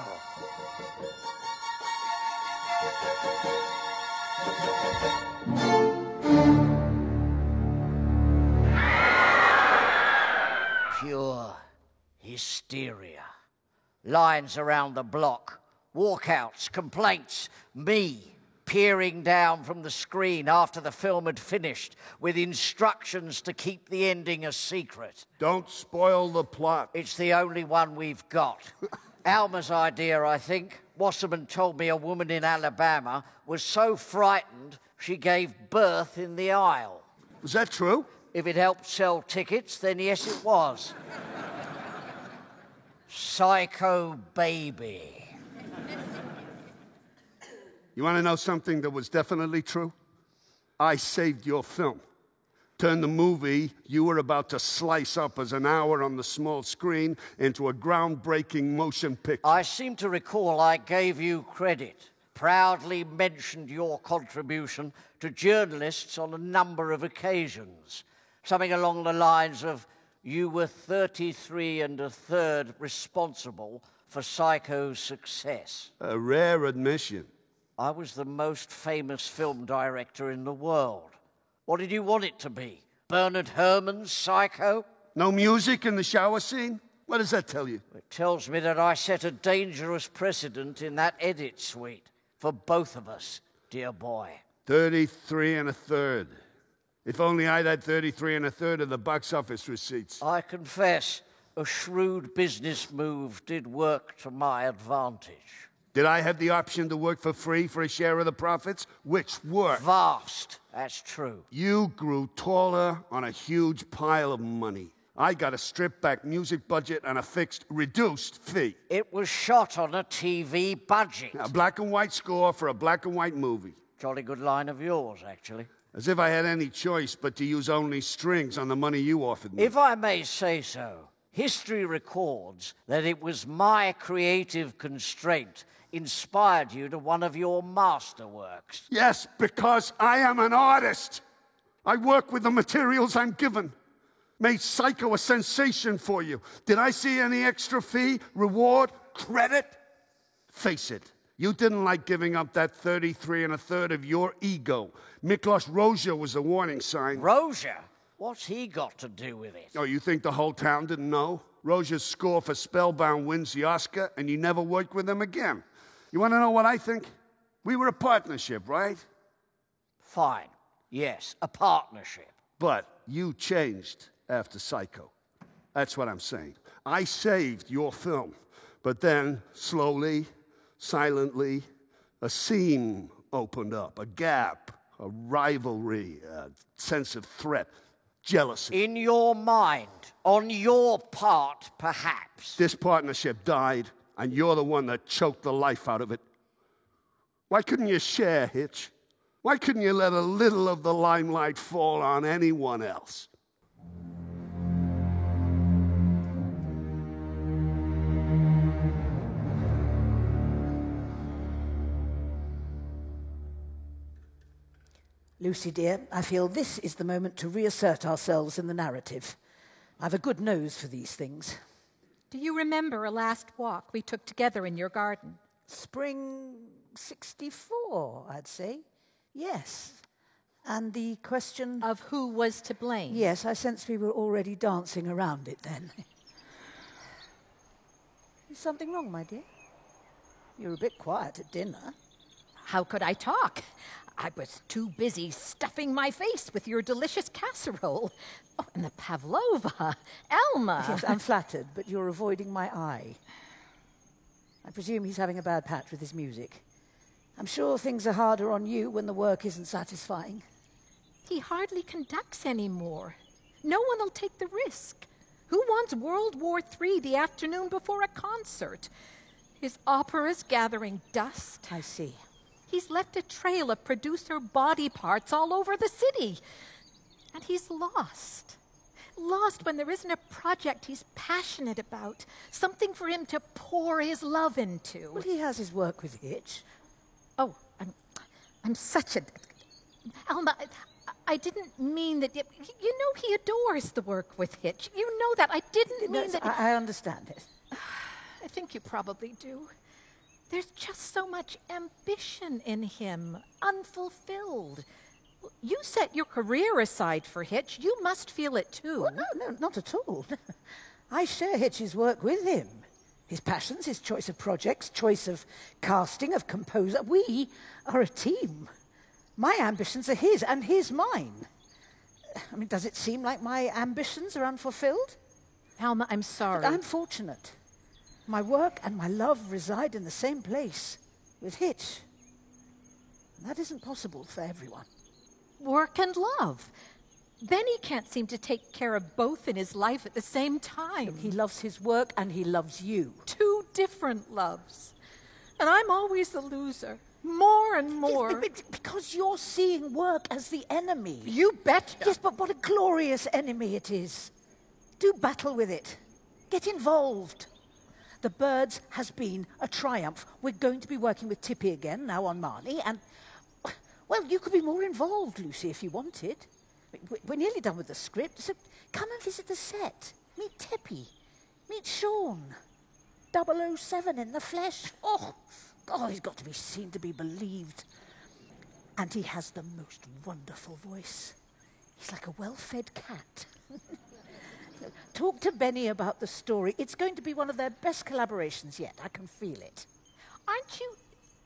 Pure hysteria. Lines around the block, walkouts, complaints, me peering down from the screen after the film had finished with instructions to keep the ending a secret. Don't spoil the plot. It's the only one we've got. Alma's idea, I think. Wasserman told me a woman in Alabama was so frightened she gave birth in the aisle. Was that true? If it helped sell tickets, then yes, it was. Psycho Baby. You want to know something that was definitely true? I saved your film. Turned the movie you were about to slice up as an hour on the small screen into a groundbreaking motion picture. I seem to recall I gave you credit. Proudly mentioned your contribution to journalists on a number of occasions. Something along the lines of, you were thirty-three and a third responsible for Psycho's success. A rare admission. I was the most famous film director in the world. What did you want it to be? Bernard Herrmann's Psycho? No music in the shower scene? What does that tell you? It tells me that I set a dangerous precedent in that edit suite. For both of us, dear boy. thirty-three and a third. If only I'd had thirty-three and a third of the box office receipts. I confess, a shrewd business move did work to my advantage. Did I have the option to work for free for a share of the profits? Which worked? Vast, that's true. You grew taller on a huge pile of money. I got a stripped-back music budget and a fixed, reduced fee. It was shot on a T V budget. A black and white score for a black and white movie. Jolly good line of yours, actually. As if I had any choice but to use only strings on the money you offered me. If I may say so, history records that it was my creative constraint inspired you to one of your masterworks. Yes, because I am an artist. I work with the materials I'm given. Made Psycho a sensation for you. Did I see any extra fee, reward, credit? Face it, you didn't like giving up that thirty-three and a third of your ego. Miklos Rozsa was a warning sign. Rozsa? What's he got to do with it? Oh, you think the whole town didn't know? Rozsa's score for Spellbound wins the Oscar, and you never worked with him again. You want to know what I think? We were a partnership, right? Fine. Yes, a partnership. But you changed after Psycho. That's what I'm saying. I saved your film. But then, slowly, silently, a seam opened up, a gap, a rivalry, a sense of threat, jealousy. In your mind, on your part, perhaps. This partnership died, and you're the one that choked the life out of it. Why couldn't you share, Hitch? Why couldn't you let a little of the limelight fall on anyone else? Lucy, dear, I feel this is the moment to reassert ourselves in the narrative. I've a good nose for these things. Do you remember a last walk we took together in your garden? Spring sixty-four, I'd say. Yes. And the question... Of who was to blame? Yes, I sensed we were already dancing around it then. Is something wrong, my dear? You were a bit quiet at dinner. How could I talk? I was too busy stuffing my face with your delicious casserole. Oh, and the pavlova. Alma! Yes, I'm flattered, but you're avoiding my eye. I presume he's having a bad patch with his music. I'm sure things are harder on you when the work isn't satisfying. He hardly conducts anymore. No one will take the risk. Who wants World War Three the afternoon before a concert? His opera's gathering dust. I see. He's left a trail of producer body parts all over the city. And he's lost. Lost when there isn't a project he's passionate about. Something for him to pour his love into. Well, he has his work with Hitch. Oh, I'm, I'm such a... Alma, I, I didn't mean that... You, you know he adores the work with Hitch. You know that. I didn't mean Yes, that... I, I understand it. I think you probably do. There's just so much ambition in him, unfulfilled. You set your career aside for Hitch. You must feel it too. Well, no, no, not at all. I share Hitch's work with him. His passions, his choice of projects, choice of casting, of composer. We are a team. My ambitions are his and his mine. I mean, does it seem like my ambitions are unfulfilled? Alma, I'm sorry. But I'm fortunate. My work and my love reside in the same place, with Hitch. And that isn't possible for everyone. Work and love. Benny can't seem to take care of both in his life at the same time. He loves his work and he loves you. Two different loves. And I'm always the loser. More and more. Yes, but because you're seeing work as the enemy. You betcha. Yes, but what a glorious enemy it is. Do battle with it. Get involved. The Birds has been a triumph. We're going to be working with Tippy again, now on Marnie, and, well, you could be more involved, Lucy, if you wanted. We're nearly done with the script, so come and visit the set. Meet Tippy. Meet Sean. double oh seven in the flesh. Oh, God, he's got to be seen to be believed. And he has the most wonderful voice. He's like a well-fed cat. Talk to Benny about the story. It's going to be one of their best collaborations yet. I can feel it. Aren't you...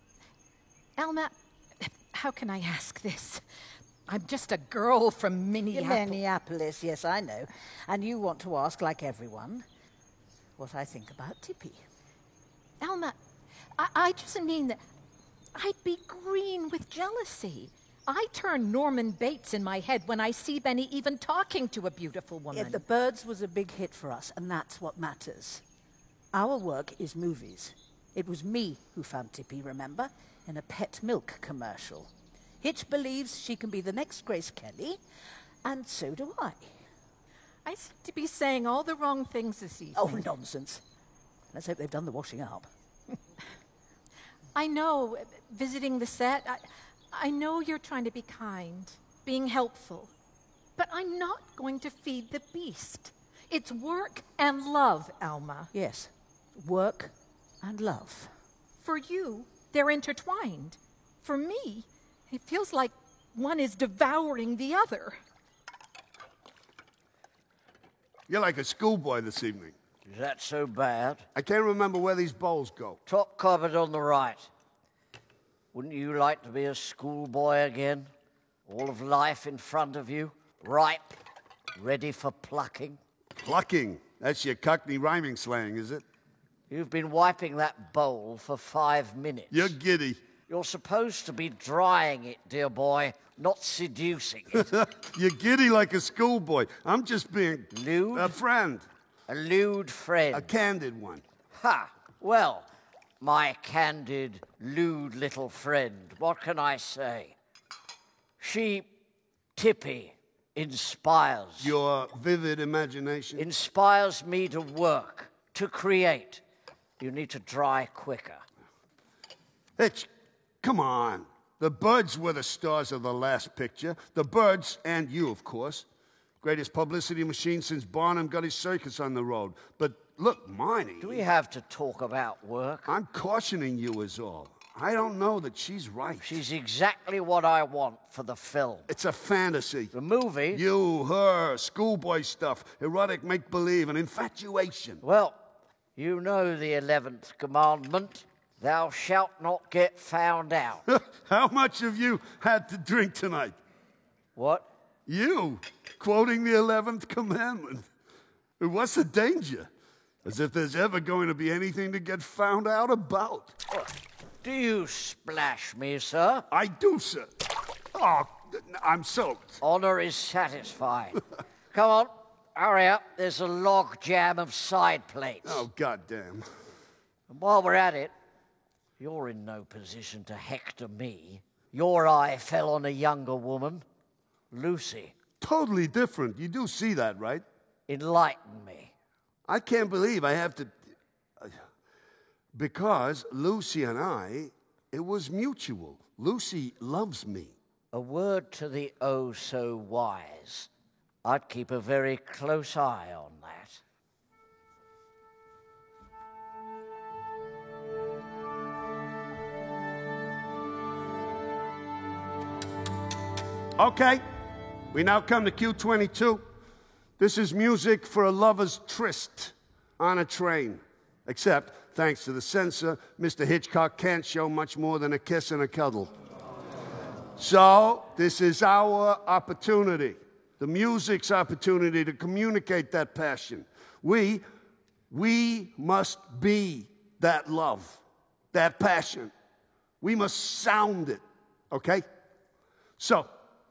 Alma, how can I ask this? I'm just a girl from Minneapolis. Minneapolis, yes, I know. And you want to ask, like everyone, what I think about Tippy. Alma, I, I just mean that I'd be green with jealousy. I turn Norman Bates in my head when I see Benny even talking to a beautiful woman. Yeah, The Birds was a big hit for us, and that's what matters. Our work is movies. It was me who found Tippy, remember? In a pet milk commercial. Hitch believes she can be the next Grace Kelly, and so do I. I seem to be saying all the wrong things this evening. Oh, nonsense. Let's hope they've done the washing up. I know, visiting the set, I, I know you're trying to be kind, being helpful, but I'm not going to feed the beast. It's work and love, Alma. Yes, work and love. For you, they're intertwined. For me, it feels like one is devouring the other. You're like a schoolboy this evening. Is that so bad? I can't remember where these bowls go. Top cupboard on the right. Wouldn't you like to be a schoolboy again? All of life in front of you, ripe, ready for plucking? Plucking. That's your Cockney rhyming slang, is it? You've been wiping that bowl for five minutes. You're giddy. You're supposed to be drying it, dear boy, not seducing it. You're giddy like a schoolboy. I'm just being... Lewd? A friend. A lewd friend. A candid one. Ha! Well, my candid, lewd little friend, what can I say? She, Tippy, inspires. Your vivid imagination. Inspires me to work, to create. You need to dry quicker. Hitch, come on. The Birds were the stars of the last picture. The Birds, and you, of course. Greatest publicity machine since Barnum got his circus on the road. But look, Marnie... Do we have to talk about work? I'm cautioning you is all. I don't know that she's right. She's exactly what I want for the film. It's a fantasy. The movie? You, her, schoolboy stuff, erotic make-believe, and infatuation. Well, you know the eleventh commandment. Thou shalt not get found out. How much have you had to drink tonight? What? You, quoting the eleventh commandment. What's the danger? As if there's ever going to be anything to get found out about. Do you splash me, sir? I do, sir. Oh, I'm soaked. Honor is satisfied. Come on, hurry up. There's a log jam of side plates. Oh, goddamn. And while we're at it, you're in no position to hector me. Your eye fell on a younger woman, Lucy. Totally different. You do see that, right? Enlighten me. I can't believe I have to... Because Lucy and I, it was mutual. Lucy loves me. A word to the oh-so-wise. I'd keep a very close eye on that. Okay, we now come to Q twenty-two. This is music for a lover's tryst on a train. Except, thanks to the censor, Mister Hitchcock can't show much more than a kiss and a cuddle. So, this is our opportunity, the music's opportunity to communicate that passion. We, we must be that love, that passion. We must sound it, okay? So,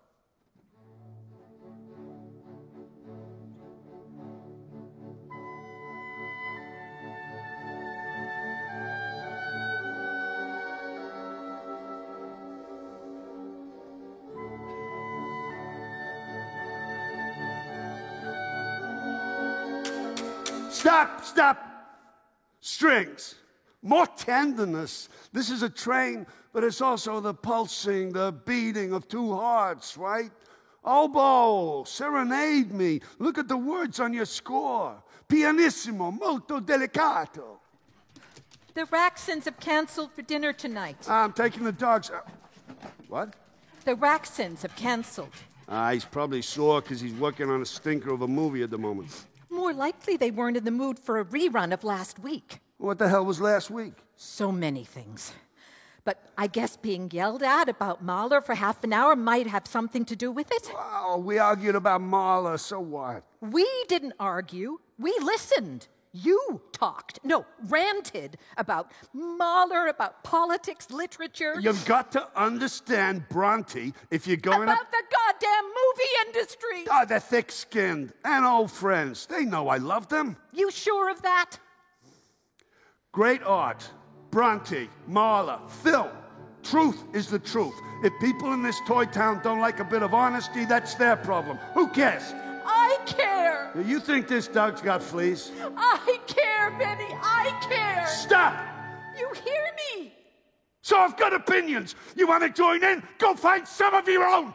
Stop, stop. Strings. More tenderness. This is a train, but it's also the pulsing, the beating of two hearts, right? Oboe, serenade me. Look at the words on your score. Pianissimo, molto delicato. The Raxons have canceled for dinner tonight. I'm taking the dogs. Uh, what? The Raxons have canceled. Ah, he's probably sore because he's working on a stinker of a movie at the moment. More likely they weren't in the mood for a rerun of last week. What the hell was last week? So many things. But I guess being yelled at about Mahler for half an hour might have something to do with it. Oh, we argued about Mahler, so what? We didn't argue. We listened. You talked, no, ranted about Mahler, about politics, literature. You've got to understand Bronte if you're going about to... the goddamn movie industry. Oh, they're thick-skinned and old friends. They know I love them. You sure of that? Great art, Bronte, Mahler, film. Truth is the truth. If people in this toy town don't like a bit of honesty, that's their problem. Who cares? I care. You think this dog's got fleas? I care, Benny. I care. Stop! You hear me? So I've got opinions. You want to join in? Go find some of your own.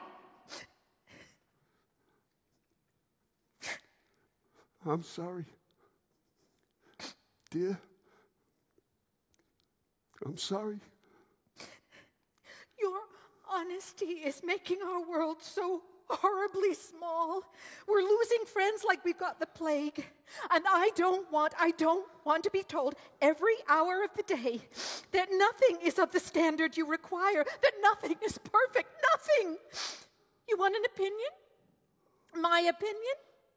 I'm sorry. Dear. I'm sorry. Your honesty is making our world so horribly small. We're losing friends like we've got the plague. And I don't want, I don't want to be told every hour of the day that nothing is of the standard you require, that nothing is perfect, nothing. You want an opinion? My opinion?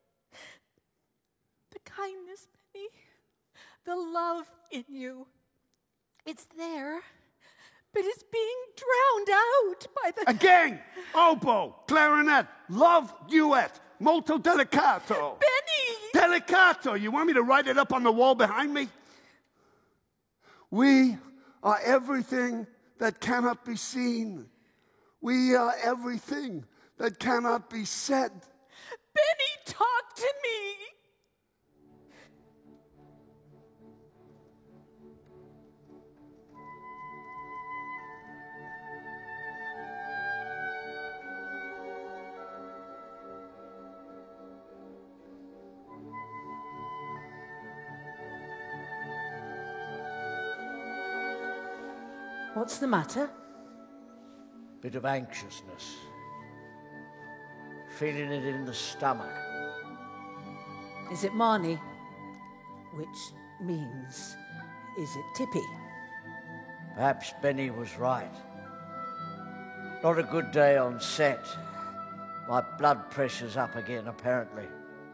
The kindness, Benny, the love in you, it's there. But it's being drowned out by the... Again! Oboe, clarinet, love duet, molto delicato. Benny! Delicato! You want me to write it up on the wall behind me? We are everything that cannot be seen. We are everything that cannot be said. Benny, talk to me! What's the matter? Bit of anxiousness. Feeling it in the stomach. Is it Marnie? Which means, is it Tippy? Perhaps Benny was right. Not a good day on set. My blood pressure's up again, apparently.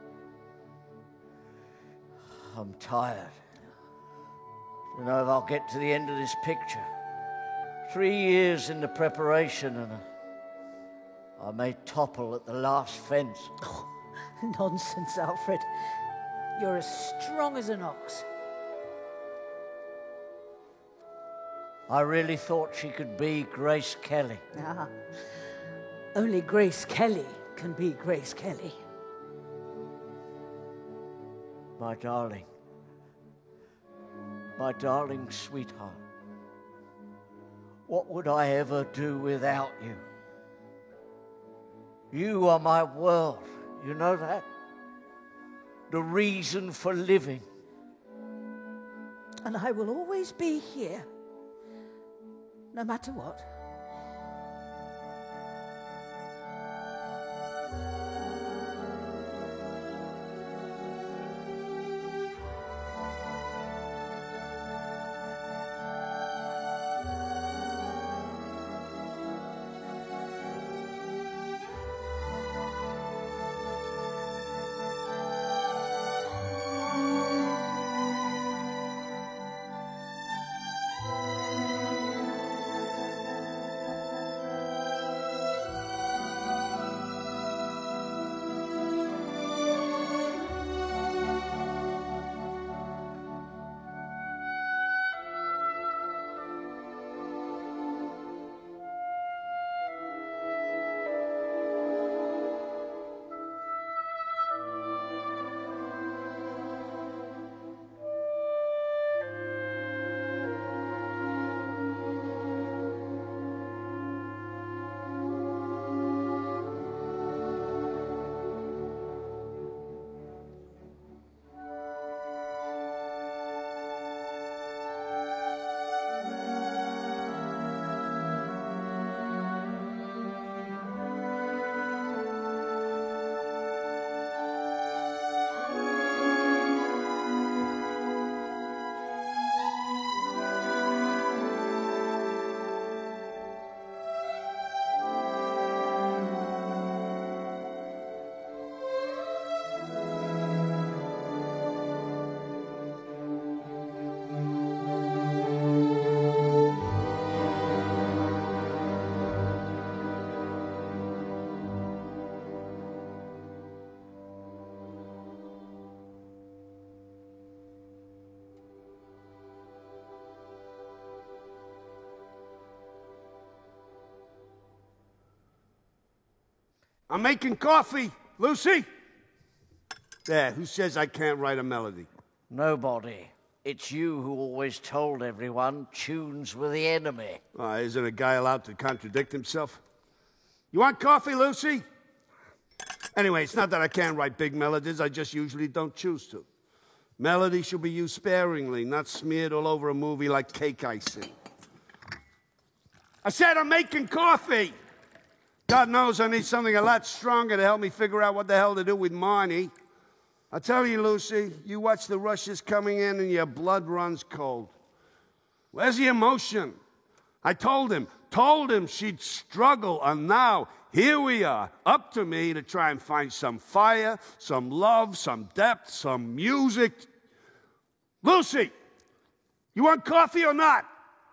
I'm tired. Don't know if I'll get to the end of this picture. Three years in the preparation and I may topple at the last fence. Oh, nonsense, Alfred. You're as strong as an ox. I really thought she could be Grace Kelly. Ah, only Grace Kelly can be Grace Kelly. My darling. My darling sweetheart. What would I ever do without you? You are my world. You know that? The reason for living. And I will always be here, no matter what. I'm making coffee. Lucy? There, who says I can't write a melody? Nobody. It's you who always told everyone tunes were the enemy. Oh, isn't a guy allowed to contradict himself? You want coffee, Lucy? Anyway, it's not that I can't write big melodies, I just usually don't choose to. Melody should be used sparingly, not smeared all over a movie like cake icing. I said I'm making coffee! God knows I need something a lot stronger to help me figure out what the hell to do with Marnie. I tell you, Lucy, you watch the rushes coming in and your blood runs cold. Where's the emotion? I told him, told him she'd struggle, and now here we are, up to me to try and find some fire, some love, some depth, some music. Lucy, you want coffee or not?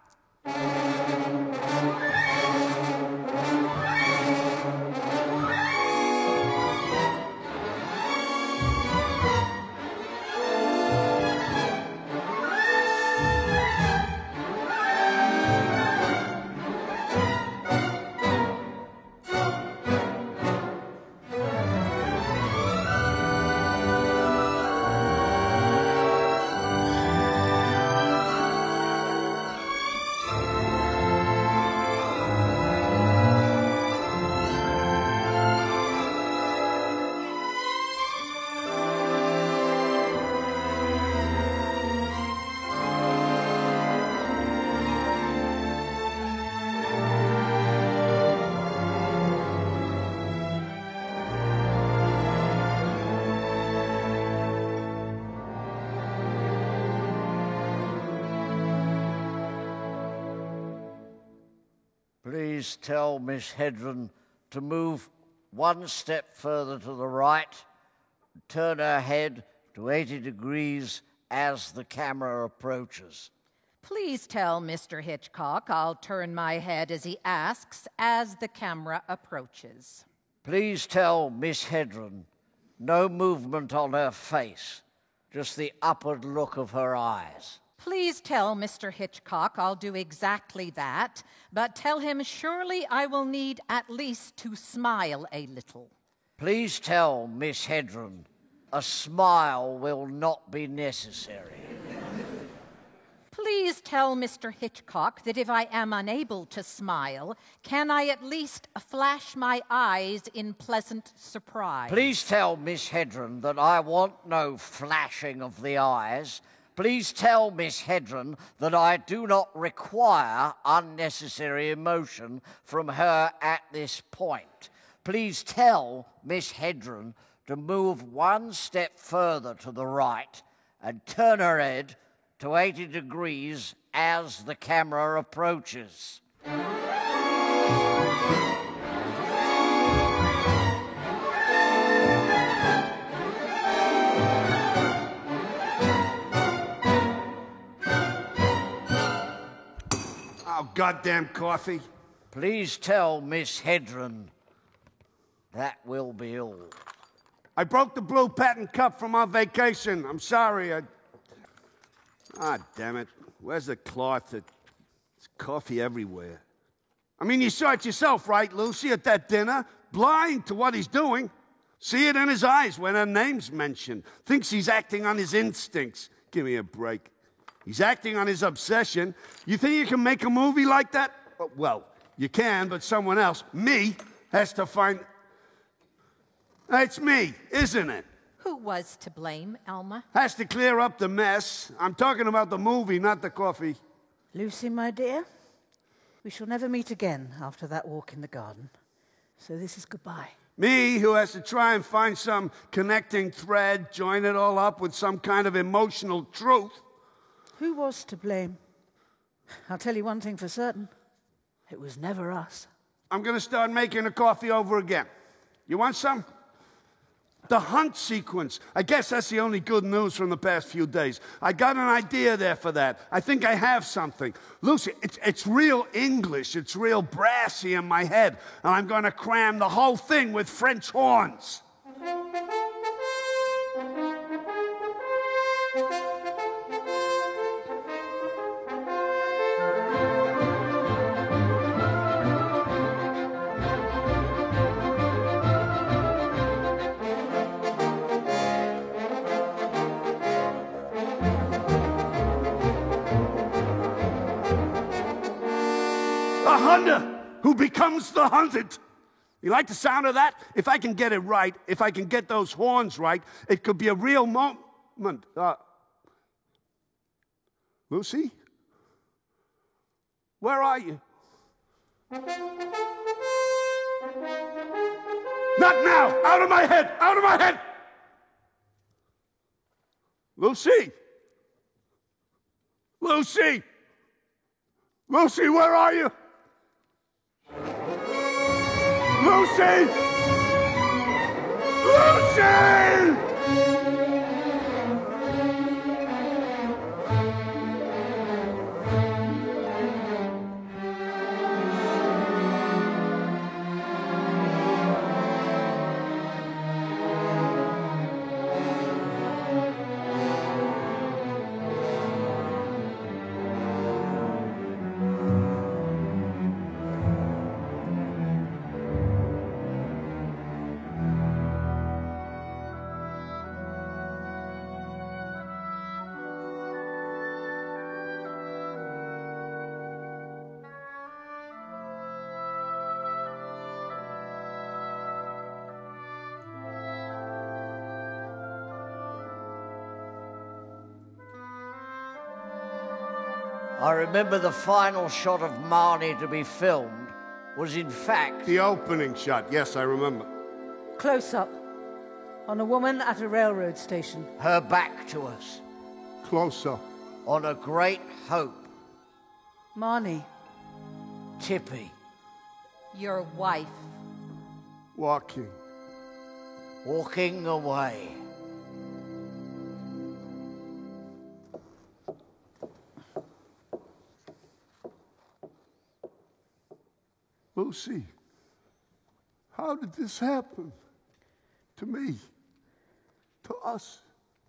Please tell Miss Hedren to move one step further to the right, turn her head to eighty degrees as the camera approaches. Please tell Mister Hitchcock I'll turn my head as he asks as the camera approaches. Please tell Miss Hedren no movement on her face, just the upward look of her eyes. Please tell Mister Hitchcock I'll do exactly that, but tell him surely I will need at least to smile a little. Please tell Miss Hedren a smile will not be necessary. Please tell Mister Hitchcock that if I am unable to smile, can I at least flash my eyes in pleasant surprise? Please tell Miss Hedren that I want no flashing of the eyes. Please tell Miss Hedren that I do not require unnecessary emotion from her at this point. Please tell Miss Hedren to move one step further to the right and turn her head to eighty degrees as the camera approaches. Oh, goddamn coffee. Please tell Miss Hedren that will be all. I broke the blue patent cup from our vacation. I'm sorry. I... Ah, damn it. Where's the cloth? There's coffee everywhere. I mean, you saw it yourself, right, Lucy, at that dinner? Blind to what he's doing. See it in his eyes when her name's mentioned. Thinks he's acting on his instincts. Give me a break. He's acting on his obsession. You think you can make a movie like that? Well, you can, but someone else, me, has to find... It's me, isn't it? Who was to blame, Elma? Has to clear up the mess. I'm talking about the movie, not the coffee. Lucy, my dear, we shall never meet again after that walk in the garden. So this is goodbye. Me, who has to try and find some connecting thread, join it all up with some kind of emotional truth. Who was to blame? I'll tell you one thing for certain. It was never us. I'm going to start making the coffee over again. You want some? The hunt sequence. I guess that's the only good news from the past few days. I got an idea there for that. I think I have something. Lucy, it's, it's real English. It's real brassy in my head. And I'm going to cram the whole thing with French horns. hunter who becomes the hunted. You like the sound of that? If I can get it right, if I can get those horns right, it could be a real moment. Uh, Lucy? Where are you? Not now! Out of my head! Out of my head! Lucy! Lucy! Lucy, where are you? Lucy! Lucy! I remember the final shot of Marnie to be filmed was in fact... The opening shot, yes, I remember. Close up. On a woman at a railroad station. Her back to us. Close up. On a great hope. Marnie. Tippy. Your wife. Walking. Walking away. Lucy, how did this happen? To me, to us.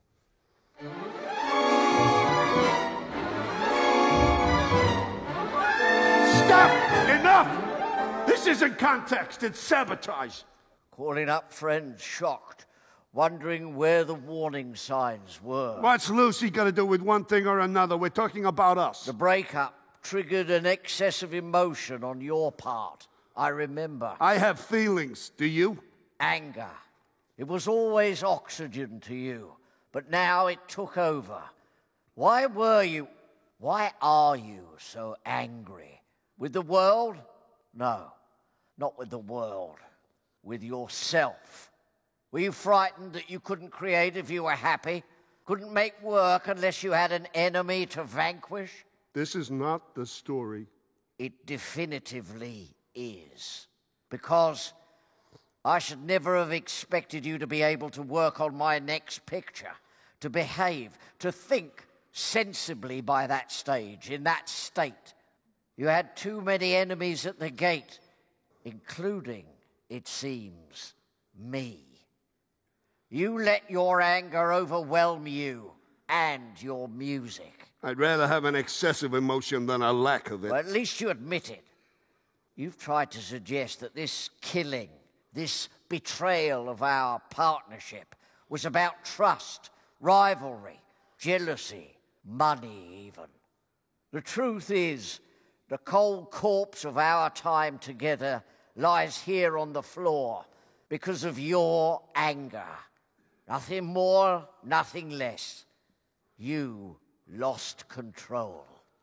Stop! Enough! This isn't context, it's sabotage. Calling up friends, shocked, wondering where the warning signs were. What's Lucy got to do with one thing or another? We're talking about us. The breakup triggered an excess of emotion on your part. I remember. I have feelings. Do you? Anger. It was always oxygen to you, but now it took over. Why were you, why are you so angry? With the world? No, not with the world. With yourself. Were you frightened that you couldn't create if you were happy? Couldn't make work unless you had an enemy to vanquish? This is not the story. It definitively is. Because I should never have expected you to be able to work on my next picture, to behave, to think sensibly by that stage, in that state. You had too many enemies at the gate, including, it seems, me. You let your anger overwhelm you and your music. I'd rather have an excessive emotion than a lack of it. Well, at least you admit it. You've tried to suggest that this killing, this betrayal of our partnership was about trust, rivalry, jealousy, money even. The truth is, the cold corpse of our time together lies here on the floor because of your anger. Nothing more, nothing less. You lost control.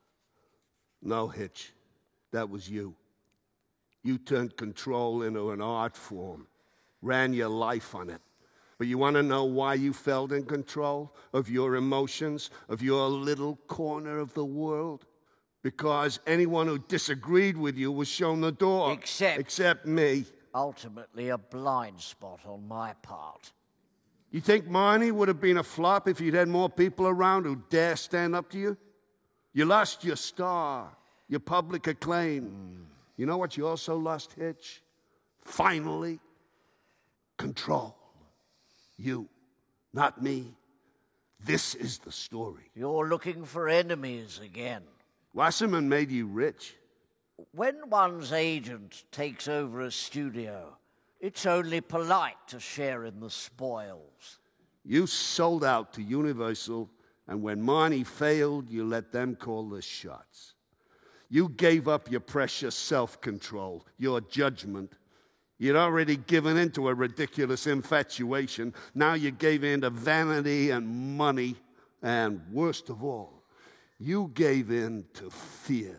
No, Hitch. That was you. You turned control into an art form, ran your life on it. But you want to know why you felt in control of your emotions, of your little corner of the world? Because anyone who disagreed with you was shown the door. Except... Except me. Ultimately a blind spot on my part. You think Marnie would have been a flop if you'd had more people around who dare stand up to you? You lost your star, your public acclaim. Mm. You know what you also lost, Hitch? Finally, control. You, not me. This is the story. You're looking for enemies again. Wasserman made you rich. When one's agent takes over a studio, it's only polite to share in the spoils. You sold out to Universal, and when Marnie failed, you let them call the shots. You gave up your precious self-control, your judgment. You'd already given in to a ridiculous infatuation. Now you gave in to vanity and money. And worst of all, you gave in to fear.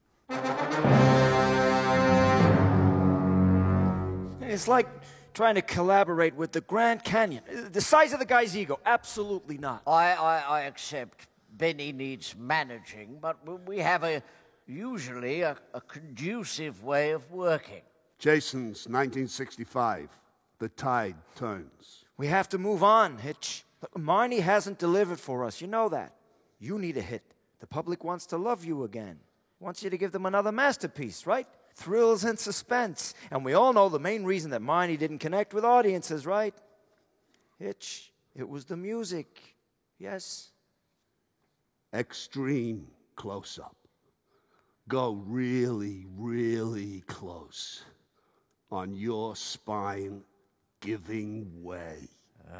It's like trying to collaborate with the Grand Canyon. The size of the guy's ego, absolutely not. I, I, I accept Benny needs managing, but we have a usually a, a conducive way of working. Jason's nineteen sixty-five. The tide turns. We have to move on, Hitch. Look, Marnie hasn't delivered for us. You know that. You need a hit. The public wants to love you again. Wants you to give them another masterpiece, right? Thrills and suspense. And we all know the main reason that Marnie didn't connect with audiences, right? Hitch, it was the music. Yes. Extreme close-up. Go really, really close. On your spine giving way. Ah,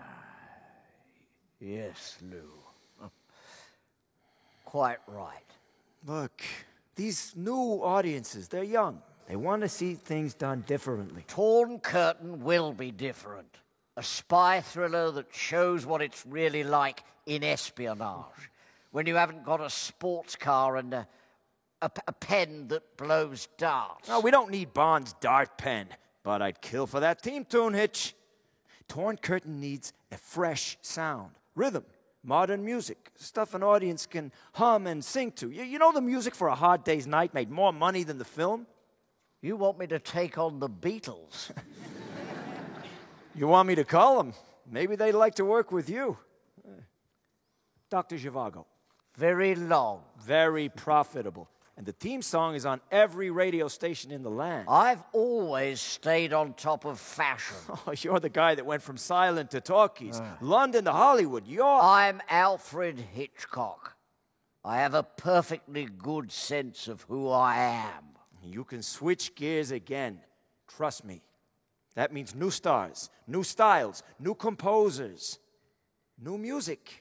yes, Lou. Quite right. Look, these new audiences, they're young. They want to see things done differently. Torn Curtain will be different. A spy thriller that shows what it's really like in espionage. When you haven't got a sports car and a, a, a pen that blows darts. No, we don't need Bond's dart pen. But I'd kill for that theme tune, Hitch. Torn Curtain needs a fresh sound. Rhythm. Modern music, stuff an audience can hum and sing to. You, you know the music for A Hard Day's Night made more money than the film? You want me to take on the Beatles? You want me to call them? Maybe they'd like to work with you. Doctor Zhivago. Very long. Very profitable. And the theme song is on every radio station in the land. I've always stayed on top of fashion. Oh, you're the guy that went from silent to talkies. Uh. London to Hollywood. You're... I'm Alfred Hitchcock. I have a perfectly good sense of who I am. You can switch gears again. Trust me. That means new stars, new styles, new composers, new music.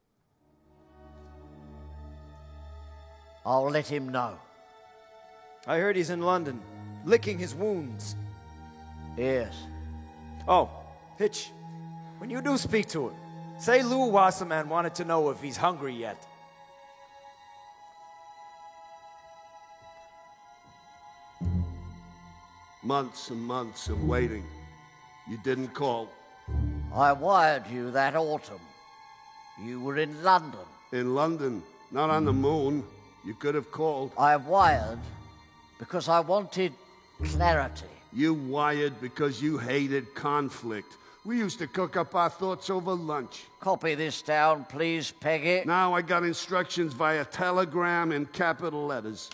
I'll let him know. I heard he's in London, licking his wounds. Yes. Oh, Hitch, when you do speak to him, say Lou Wasserman wanted to know if he's hungry yet. Months and months of waiting. You didn't call. I wired you that autumn. You were in London. In London, not on the moon. You could have called. I wired because I wanted clarity. You wired because you hated conflict. We used to cook up our thoughts over lunch. Copy this down, please, Peggy. Now I got instructions via telegram in capital letters.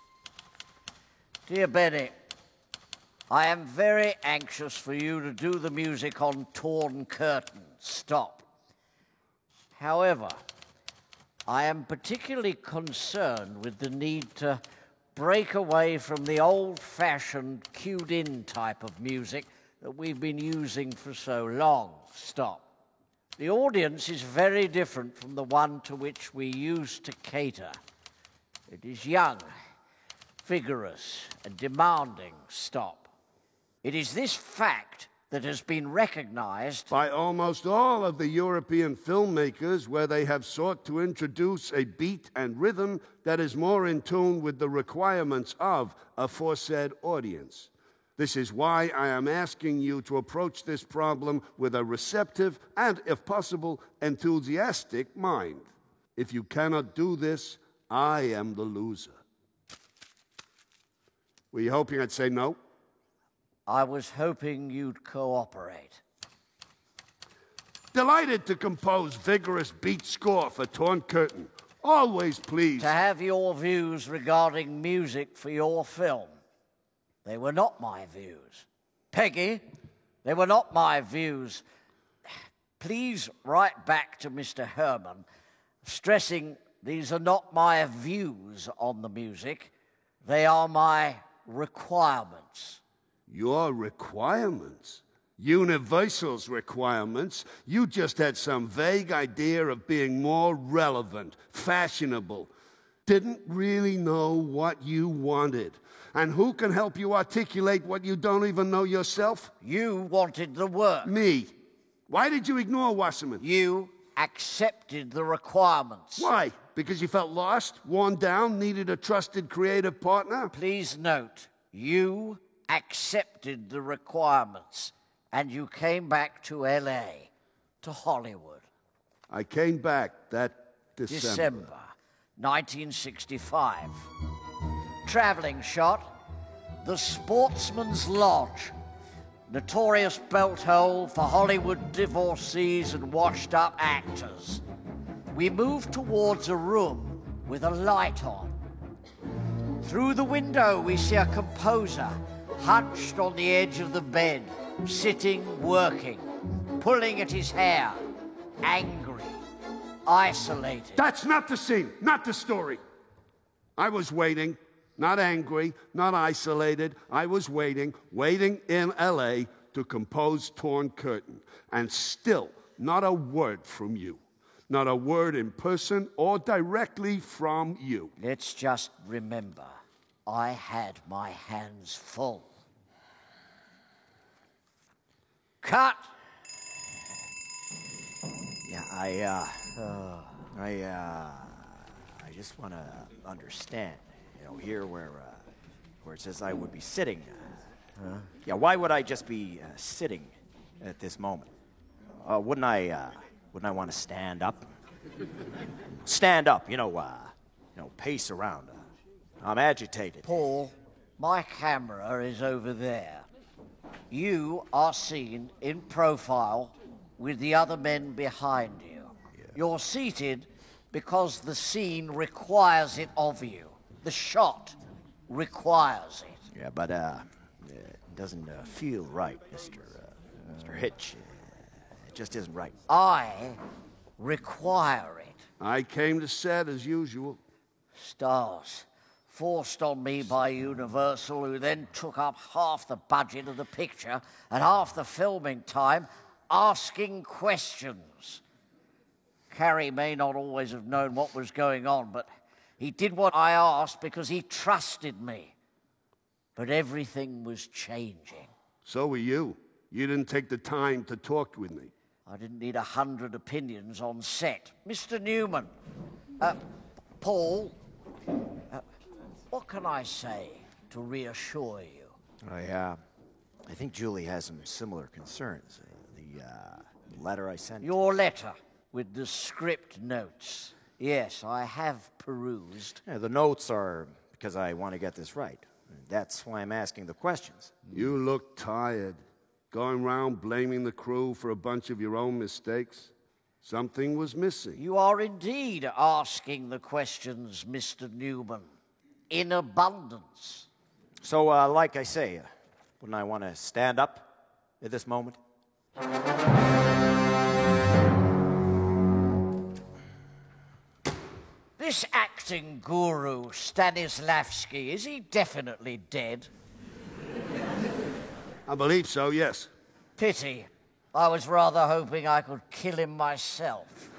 Dear Benny, I am very anxious for you to do the music on Torn Curtain. Stop. However, I am particularly concerned with the need to break away from the old-fashioned, cued-in type of music that we've been using for so long. Stop. The audience is very different from the one to which we used to cater. It is young, vigorous, and demanding. Stop. It is this fact that has been recognized by almost all of the European filmmakers, where they have sought to introduce a beat and rhythm that is more in tune with the requirements of a aforesaid audience. This is why I am asking you to approach this problem with a receptive and, if possible, enthusiastic mind. If you cannot do this, I am the loser. Were you hoping I'd say no? I was hoping you'd cooperate. Delighted to compose vigorous beat score for Torn Curtain. Always pleased. To have your views regarding music for your film. They were not my views. Peggy, they were not my views. Please write back to Mister Herman, stressing these are not my views on the music. They are my requirements. Your requirements? Universal's requirements? You just had some vague idea of being more relevant, fashionable. didn't really know what you wanted. And who can help you articulate what you don't even know yourself? You wanted the work. Me. Why did you ignore Wasserman? You accepted the requirements. Why? Because you felt lost, worn down, needed a trusted creative partner? Please note, you accepted the requirements and you came back to L A, to Hollywood. I came back that December. December nineteen sixty-five. Traveling shot, The Sportsman's Lodge. Notorious belt hole for Hollywood divorcees and washed-up actors. We move towards a room with a light on. Through the window, we see a composer hunched on the edge of the bed, sitting, working, pulling at his hair, angry, isolated. That's not the scene, not the story. I was waiting, not angry, not isolated. I was waiting, waiting in L A to compose Torn Curtain. And still, not a word from you. Not a word in person or directly from you. Let's just remember, I had my hands full. Cut! Yeah, I, uh, uh I, uh, I just want to understand, you know, here where, uh, where it says I would be sitting. Uh, huh? Yeah, why would I just be uh, sitting at this moment? Uh, wouldn't I, uh, wouldn't I want to stand up? Stand up, you know, uh, you know, pace around. Uh, I'm agitated. Paul, my camera is over there. You are seen in profile with the other men behind you. Yeah. You're seated because the scene requires it of you. The shot requires it. Yeah, but uh, it doesn't uh, feel right, Mister Uh, Mister Hitch. Uh, it just isn't right. I require it. I came to set as usual. Stars. Forced on me by Universal, who then took up half the budget of the picture and half the filming time asking questions. Carrie may not always have known what was going on, but he did what I asked because he trusted me. But everything was changing. So were you. You didn't take the time to talk with me. I didn't need a hundred opinions on set. Mister Newman, uh, Paul, uh, what can I say to reassure you? I, uh, I think Julie has some similar concerns. Uh, the uh, letter I sent. Your letter with the script notes. Yes, I have perused. Yeah, the notes are because I want to get this right. That's why I'm asking the questions. You look tired. Going around blaming the crew for a bunch of your own mistakes. Something was missing. You are indeed asking the questions, Mister Newman. In abundance. So, uh, like I say, uh, wouldn't I want to stand up at this moment? This acting guru, Stanislavski, is he definitely dead? I believe so, yes. Pity. I was rather hoping I could kill him myself.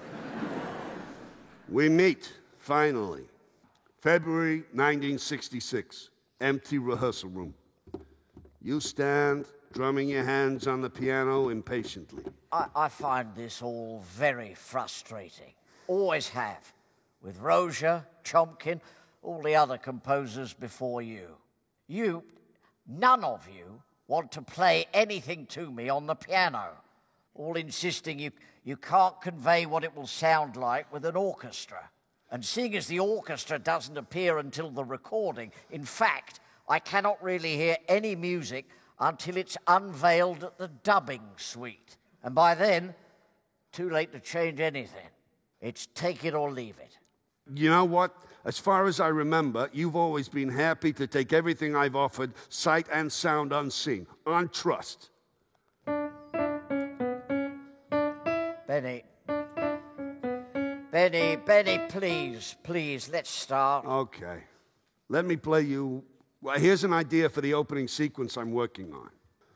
We meet, finally. February nineteen sixty-six, empty rehearsal room. You stand, drumming your hands on the piano impatiently. I, I find this all very frustrating. Always have. With Roger, Chomkin, all the other composers before you. You, none of you, want to play anything to me on the piano. All insisting you, you can't convey what it will sound like with an orchestra. And seeing as the orchestra doesn't appear until the recording, in fact, I cannot really hear any music until it's unveiled at the dubbing suite. And by then, too late to change anything. It's take it or leave it. You know what? As far as I remember, you've always been happy to take everything I've offered, sight and sound unseen, on trust. Benny. Benny, Benny, please, please, let's start. Okay. Let me play you... Well, here's an idea for the opening sequence I'm working on.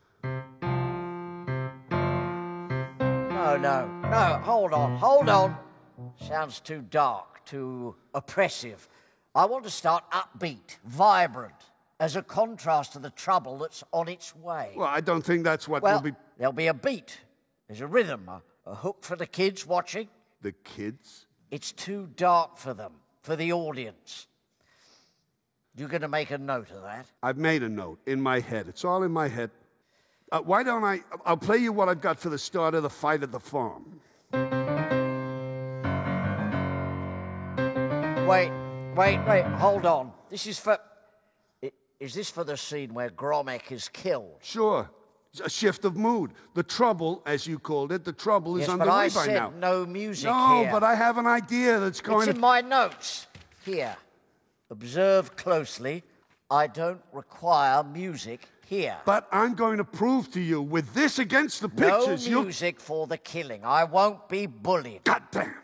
No, no, no, hold on, hold on. Sounds too dark, too oppressive. I want to start upbeat, vibrant, as a contrast to the trouble that's on its way. Well, I don't think that's what Well, will be... there'll be a beat. There's a rhythm, a, a hook for the kids watching. The kids? It's too dark for them, for the audience. You're going to make a note of that? I've made a note in my head. It's all in my head. Uh, why don't I... I'll play you what I've got for the start of the fight at the farm. Wait, wait, wait, hold on. This is for... I- Is this for the scene where Gromek is killed? Sure. It's a shift of mood. The trouble, as you called it, the trouble is Yes, but underway I by said now. no music No, here. but I have an idea that's going It's to... in my notes. Here. Observe closely. I don't require music here. But I'm going to prove to you, with this against the No pictures, you'll... music for the killing. I won't be bullied. God damn.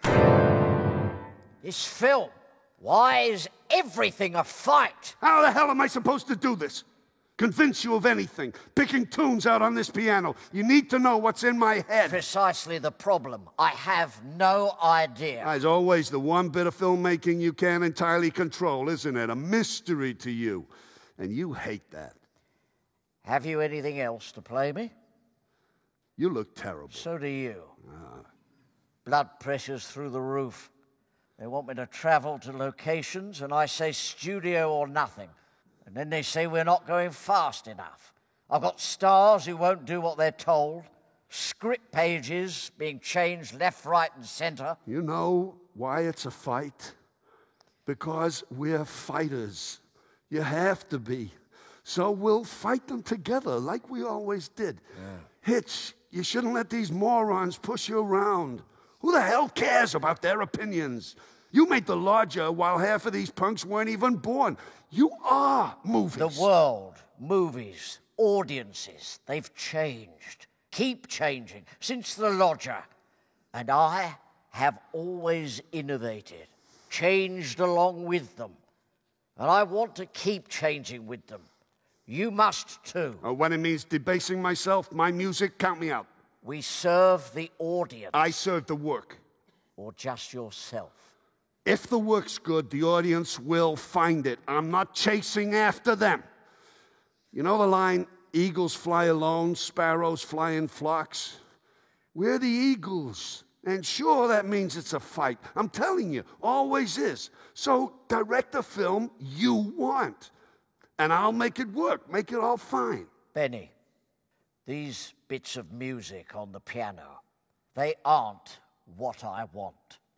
This film. Why is everything a fight? How the hell am I supposed to do this? Convince you of anything? Picking tunes out on this piano. You need to know what's in my head. Precisely the problem. I have no idea. As always, the one bit of filmmaking you can't entirely control, isn't it? A mystery to you. And you hate that. Have you anything else to play me? You look terrible. So do you. Ah. Blood pressure's through the roof. They want me to travel to locations, and I say studio or nothing. And then they say we're not going fast enough. I've got stars who won't do what they're told, script pages being changed left, right, and center. You know why it's a fight? Because we're fighters. You have to be. So we'll fight them together like we always did. Yeah. Hitch, you shouldn't let these morons push you around. Who the hell cares about their opinions? You made the larger while half of these punks weren't even born. You are movies. The world, movies, audiences, they've changed. Keep changing since the lodger. And I have always innovated, changed along with them. And I want to keep changing with them. You must too. Uh, when it means debasing myself, my music, count me out. We serve the audience. I serve the work. Or just yourself. If the work's good, the audience will find it. I'm not chasing after them. You know the line, eagles fly alone, sparrows fly in flocks? We're the eagles. And sure, that means it's a fight. I'm telling you, always is. So direct the film you want. And I'll make it work, make it all fine. Benny, these bits of music on the piano, they aren't what I want.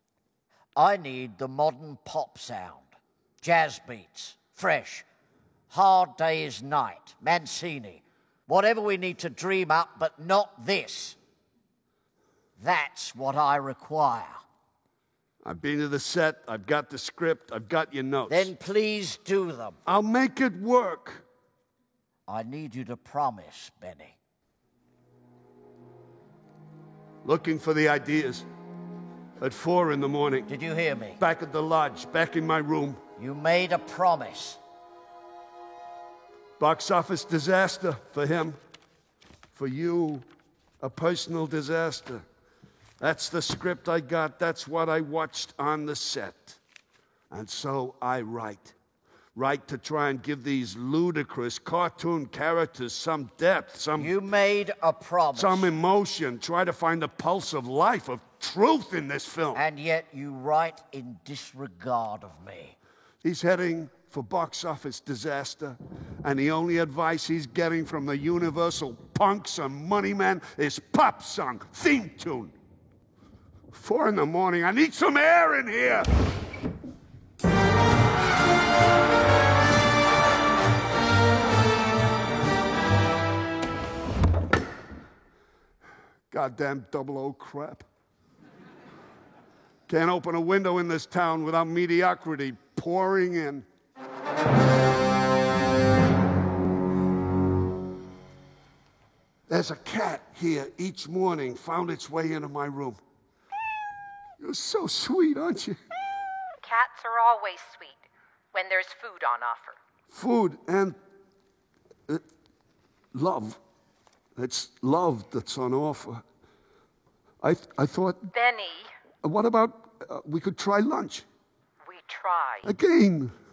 I need the modern pop sound, jazz beats, fresh, Hard Day's Night, Mancini, whatever we need to dream up, but not this. That's what I require. I've been to the set, I've got the script, I've got your notes. Then please do them. I'll make it work. I need you to promise, Benny. Looking for the ideas. At four in the morning. Did you hear me? Back at the lodge, back in my room. You made a promise. Box office disaster for him. For you, a personal disaster. That's the script I got. That's what I watched on the set. And so I write. Write to try and give these ludicrous cartoon characters some depth, some... You made a promise. Some emotion. Try to find the pulse of life, of truth in this film. And yet you write in disregard of me. He's heading for box office disaster, and the only advice he's getting from the universal punks and money men is pop song, theme tune. Four in the morning, I need some air in here. Goddamn double O crap. Can't open a window in this town without mediocrity pouring in. There's a cat here each morning, found its way into my room. You're so sweet, aren't you? Cats are always sweet when there's food on offer. Food and uh, love. It's love that's on offer. I, th- I thought... Benny. What about uh, we could try lunch? We try. Again.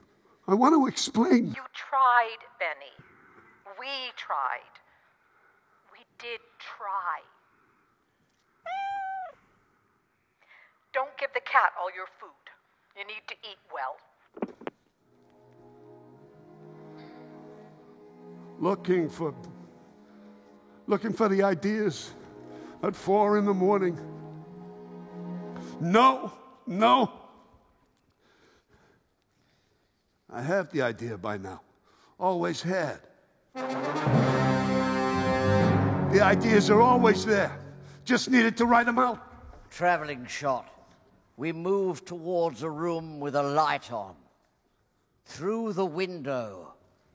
I want to explain. You tried, Benny. We tried. We did try. Don't give the cat all your food. You need to eat well. Looking for, looking for the ideas at four in the morning. No, no. I have the idea by now. Always had. The ideas are always there. Just needed to write them out. Traveling shot. We move towards a room with a light on. Through the window.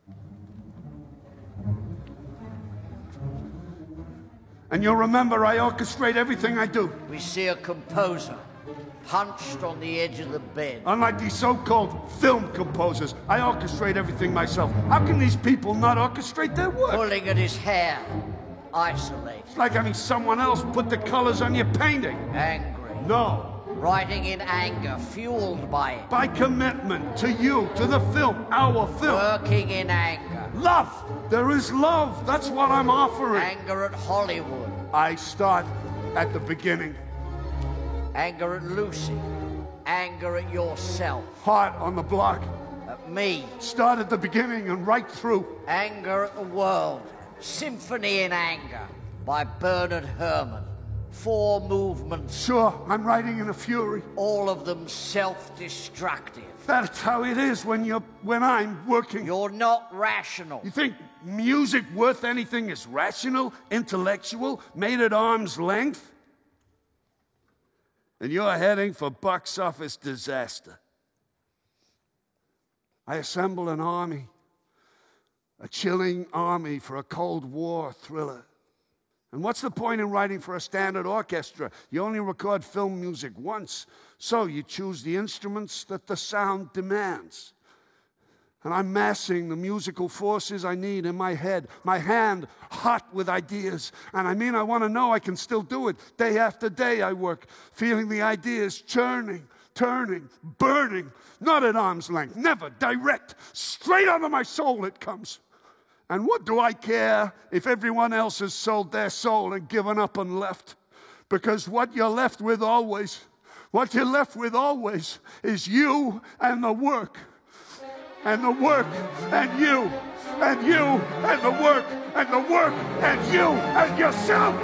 And you'll remember I orchestrate everything I do. We see a composer hunched on the edge of the bed. Unlike these so-called film composers, I orchestrate everything myself. How can these people not orchestrate their work? Pulling at his hair. Isolate. It's like having someone else put the colors on your painting. Angry. No. Writing in anger, fueled by it. By commitment to you, to the film, our film. Working in anger. Love. There is love. That's what I'm offering. Anger at Hollywood. I start at the beginning. Anger at Lucy. Anger at yourself. Heart on the block. At me. Start at the beginning and right through. Anger at the world. Symphony in Anger by Bernard Herrmann. Four movements. Sure, I'm writing in a fury. All of them self-destructive. That's how it is when you're when I'm working. You're not rational. You think music worth anything is rational, intellectual, made at arm's length? And you're heading for box office disaster. I assemble an army, a chilling army for a Cold War thriller. And what's the point in writing for a standard orchestra? You only record film music once, so you choose the instruments that the sound demands. And I'm massing the musical forces I need in my head, my hand hot with ideas. And I mean, I want to know I can still do it. Day after day I work, feeling the ideas churning, turning, burning, not at arm's length, never, direct, straight out of my soul it comes. And what do I care if everyone else has sold their soul and given up and left? Because what you're left with always, what you're left with always is you and the work. And the work and you and you and the work and the work and you and yourself.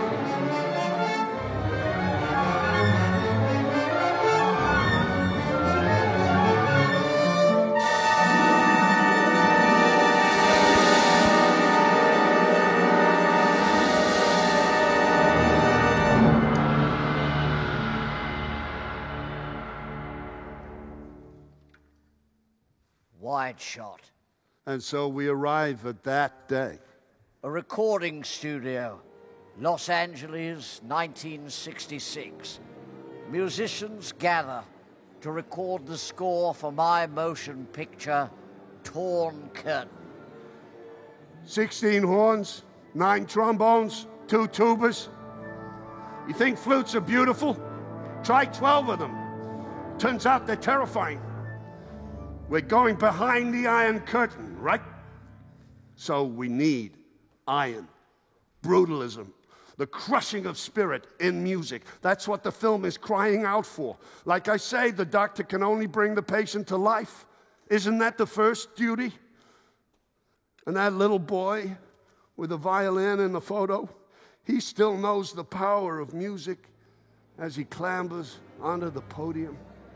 Wide shot. And so we arrive at that day. A recording studio, Los Angeles, nineteen sixty-six. Musicians gather to record the score for my motion picture, Torn Curtain. Sixteen horns, nine trombones, two tubas. You think flutes are beautiful? Try twelve of them. Turns out they're terrifying. We're going behind the Iron Curtain, right? So we need iron, brutalism, the crushing of spirit in music. That's what the film is crying out for. Like I say, the doctor can only bring the patient to life. Isn't that the first duty? And that little boy with the violin in the photo, he still knows the power of music as he clambers onto the podium.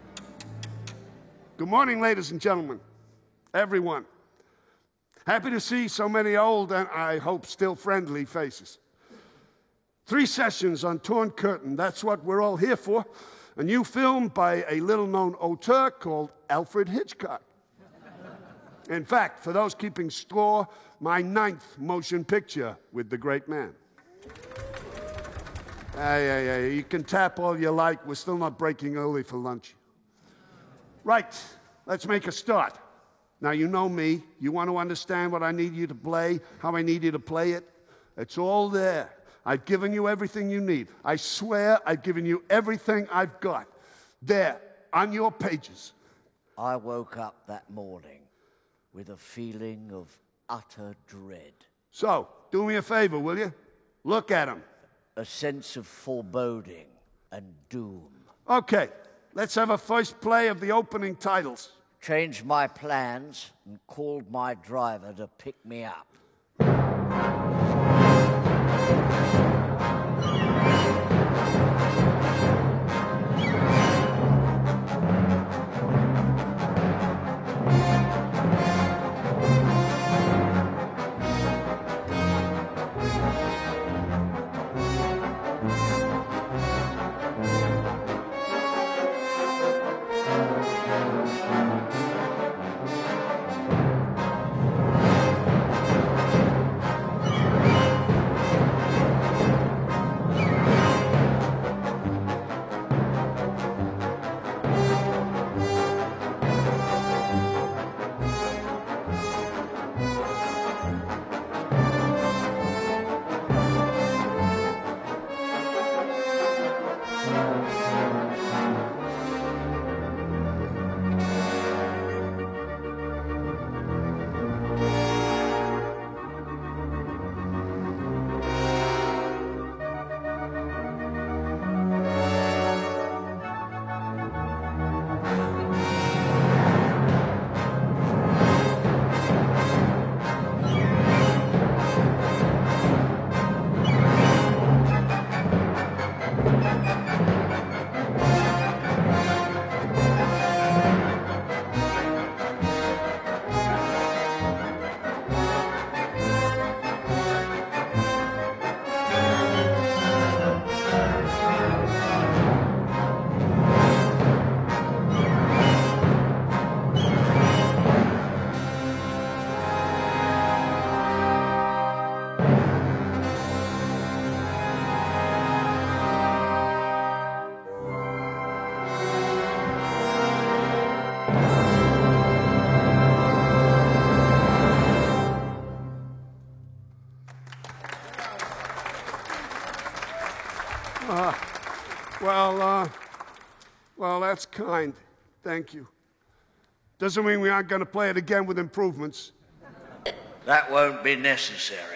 Good morning, ladies and gentlemen, everyone. Happy to see so many old and, I hope, still friendly faces. Three sessions on Torn Curtain, that's what we're all here for. A new film by a little-known auteur called Alfred Hitchcock. In fact, for those keeping score, my ninth motion picture with the great man. Hey, hey, hey, you can tap all you like. We're still not breaking early for lunch. Right, let's make a start. Now, you know me. You want to understand what I need you to play, how I need you to play it? It's all there. I've given you everything you need. I swear I've given you everything I've got. There, on your pages. I woke up that morning. with a feeling of utter dread. So, do me a favor, will you? Look at him. A sense of foreboding and doom. Okay, let's have a first play of the opening titles. Changed my plans and called my driver to pick me up. Uh, well, uh, well, that's kind. Thank you. Doesn't mean we aren't going to play it again with improvements. That won't be necessary.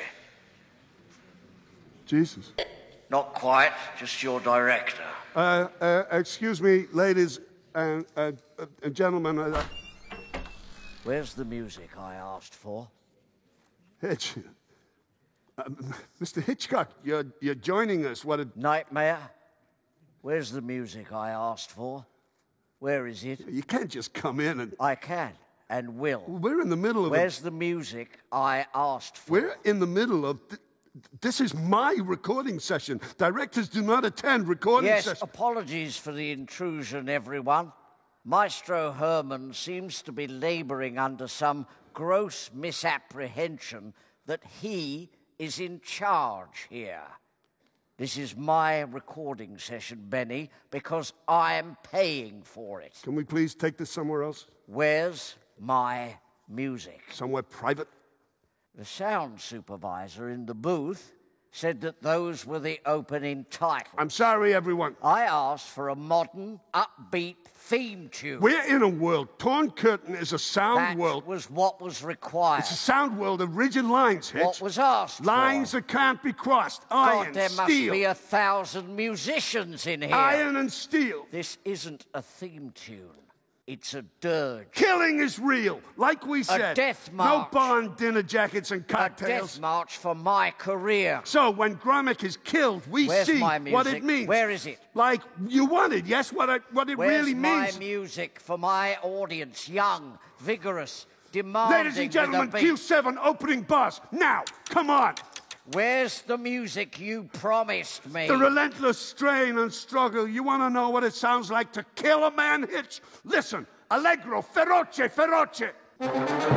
Jesus. Not quite, just your director. Uh, uh, excuse me, ladies and, uh, uh, and gentlemen. Uh, Where's the music I asked for? Hitch. Uh, Mister Hitchcock, you're, you're joining us. What a... Nightmare? Where's the music I asked for? Where is it? You can't just come in and... I can and will. We're in the middle of... Where's a... the music I asked for? We're in the middle of... Th this is my recording session. Directors do not attend recording yes, sessions. Yes, apologies for the intrusion, everyone. Maestro Herman seems to be laboring under some gross misapprehension that he is in charge here. This is my recording session, Benny, because I'm paying for it. Can we please take this somewhere else? Where's my music? Somewhere private? The sound supervisor in the booth said that those were the opening titles. I'm sorry, everyone. I asked for a modern, upbeat theme tune. We're in a world. Torn Curtain is a sound that world. That was what was required. It's a sound world of rigid lines, Hitch. What was asked Lines for. that can't be crossed. God, Iron, there steel. must be a thousand musicians in here. Iron and steel. This isn't a theme tune. It's a dirge. Killing is real, like we said. A death march. No Bond dinner jackets and cocktails. A death march for my career. So when Gromit is killed, we Where's see my music? what it means. Where is it? Like you wanted, yes, what, I, what it Where's really means. my music for my audience? Young, vigorous, demanding. Ladies and gentlemen, with a Q seven opening buzz. Now, come on. Where's the music you promised me? The relentless strain and struggle. You want to know what it sounds like to kill a man, Hitch? Listen. Allegro, feroce, feroce. No,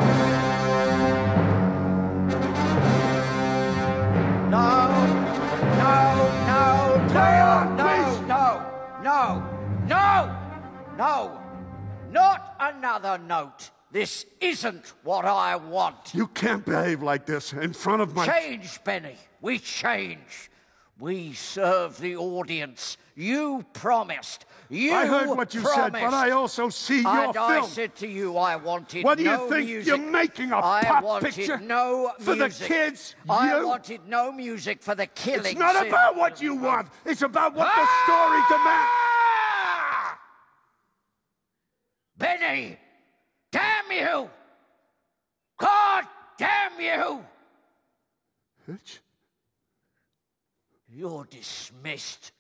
no, no, Play on, no, please. no, no, no, no, not another note. This isn't what I want. You can't behave like this in front of my... Change, Benny. We change. We serve the audience. You promised. You I heard what you promised. said, but I also see your and film. I said to you I wanted What do you no think? music. You're making a I pop wanted picture no for the music. kids? I You- wanted no music for the killing. It's not about what you want. It's about what the story demands. Benny! Damn you! God damn you! Hitch? You're dismissed.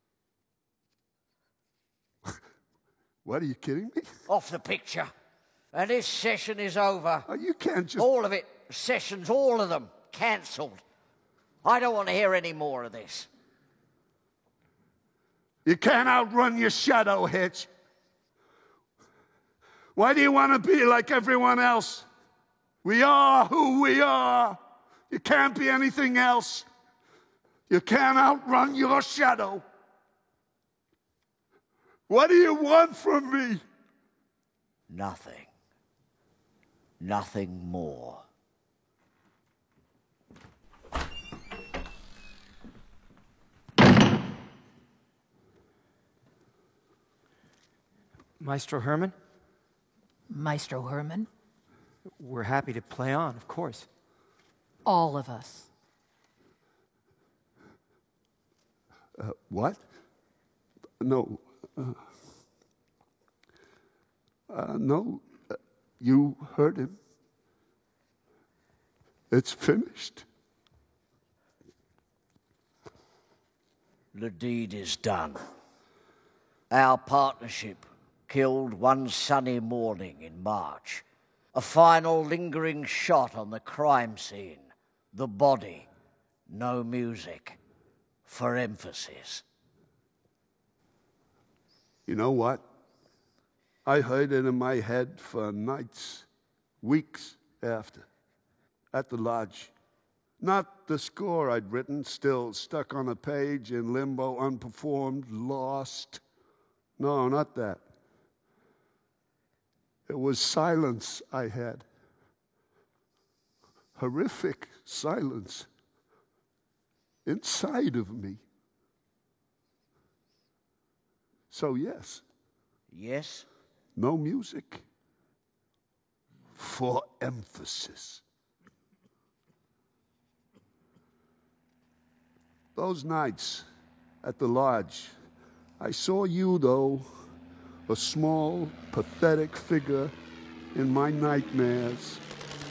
What, are you kidding me? Off the picture. And this session is over. Oh, you can't just... All of it. Sessions, all of them. Cancelled. I don't want to hear any more of this. You can't outrun your shadow, Hitch. Why do you want to be like everyone else? We are who we are. You can't be anything else. You can't outrun your shadow. What do you want from me? Nothing. Nothing more. Maestro Herman? Maestro Herman? We're happy to play on, of course. All of us. Uh, what? No. Uh, uh, no. Uh, you heard him. It's finished. The deed is done. Our partnership killed one sunny morning in March. A final lingering shot on the crime scene. The body. No music. For emphasis. You know what? I heard it in my head for nights, weeks after, at the lodge. Not the score I'd written, still stuck on a page in limbo, unperformed, lost. No, not that. It was silence I had. Horrific silence inside of me. So yes. Yes? No music. For emphasis. Those nights at the lodge, I saw you, though, a small, pathetic figure in my nightmares.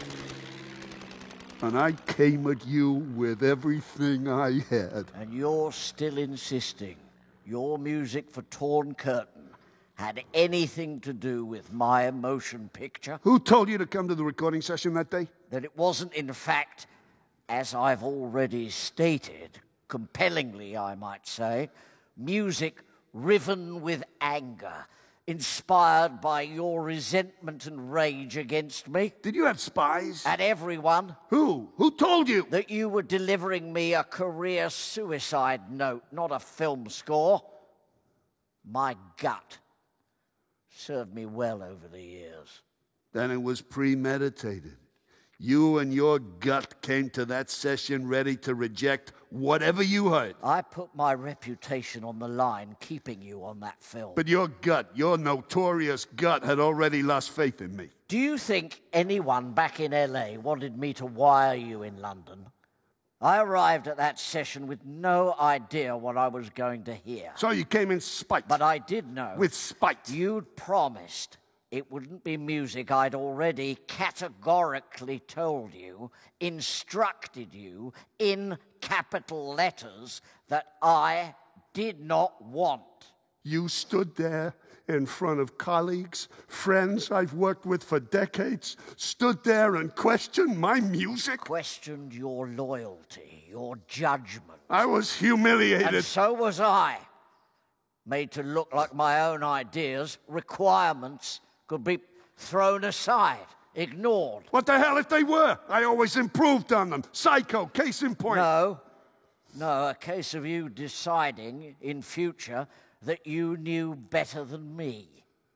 And I came at you with everything I had. And you're still insisting your music for Torn Curtain had anything to do with my motion picture? Who told you to come to the recording session that day? That it wasn't, in fact, as I've already stated, compellingly, I might say, music riven with anger, inspired by your resentment and rage against me. Did you have spies? At everyone. Who? Who told you? That you were delivering me a career suicide note, not a film score. My gut served me well over the years. Then it was premeditated. You and your gut came to that session ready to reject whatever you heard. I put my reputation on the line keeping you on that film. But your gut, your notorious gut, had already lost faith in me. Do you think anyone back in L A wanted me to wire you in London? I arrived at that session with no idea what I was going to hear. So you came in spite. But I did know. With spite. You'd promised it wouldn't be music I'd already categorically told you, instructed you in capital letters that I did not want. You stood there in front of colleagues, friends I've worked with for decades, stood there and questioned my music? Questioned your loyalty, your judgment. I was humiliated. And so was I. Made to look like my own ideas, requirements, could be thrown aside, ignored. What the hell if they were? I always improved on them. Psycho, case in point. No, no, a case of you deciding in future that you knew better than me.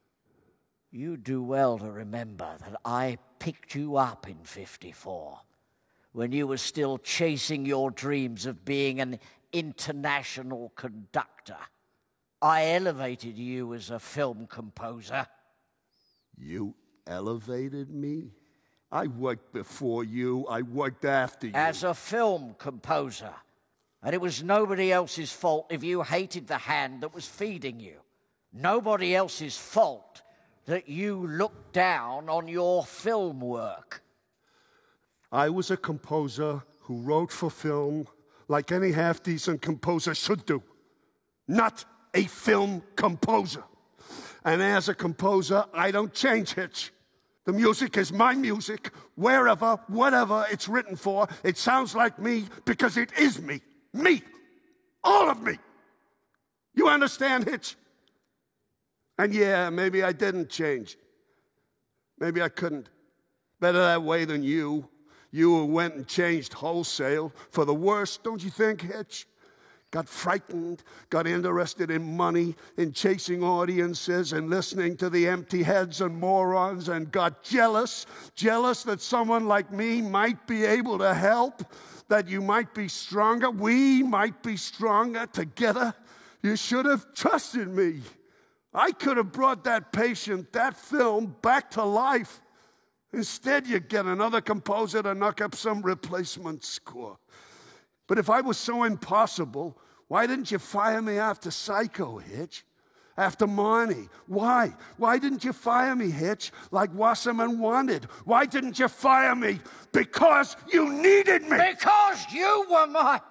You do well to remember that I picked you up in fifty-four, when you were still chasing your dreams of being an international conductor. I elevated you as a film composer. You elevated me? I worked before you. I worked after you. As a film composer. And it was nobody else's fault if you hated the hand that was feeding you. Nobody else's fault that you looked down on your film work. I was a composer who wrote for film like any half-decent composer should do. Not a film composer. And as a composer, I don't change, Hitch. The music is my music, wherever, whatever it's written for. It sounds like me because it is me. Me. All of me. You understand, Hitch? And yeah, maybe I didn't change. Maybe I couldn't. Better that way than you. You who went and changed wholesale for the worse, don't you think, Hitch? Got frightened, got interested in money, in chasing audiences and listening to the empty heads and morons, and got jealous, jealous that someone like me might be able to help, that you might be stronger, we might be stronger together. You should have trusted me. I could have brought that patient, that film, back to life. Instead, you get another composer to knock up some replacement score. But if I was so impossible, why didn't you fire me after Psycho, Hitch? After Marnie? Why? Why didn't you fire me, Hitch, like Wasserman wanted? Why didn't you fire me? Because you needed me! Because you were my...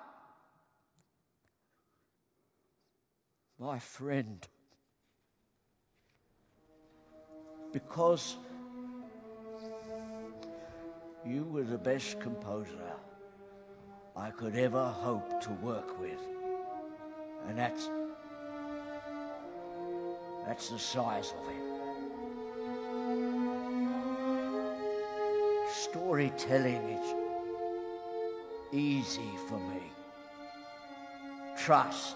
my friend. Because you were the best composer I could ever hope to work with. And that's... that's the size of it. Storytelling is easy for me. Trust,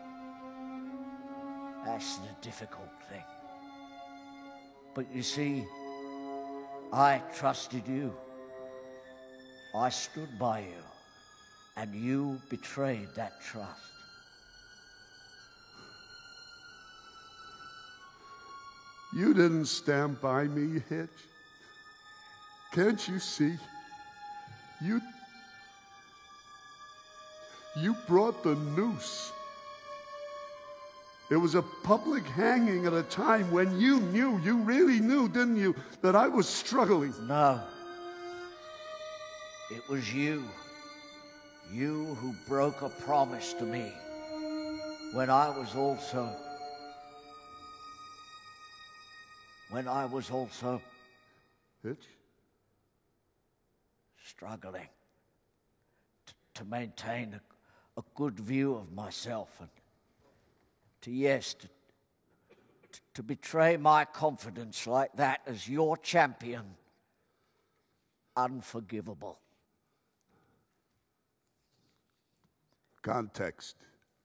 that's the difficult thing. But you see, I trusted you. I stood by you, and you betrayed that trust. You didn't stand by me, Hitch. Can't you see? You... You brought the noose. It was a public hanging at a time when you knew, you really knew, didn't you, that I was struggling. No. It was you. You who broke a promise to me when I was also... when I was also... Hitch? Struggling t- to maintain a, a good view of myself and to, yes, to, to, to betray my confidence like that as your champion. Unforgivable. Context.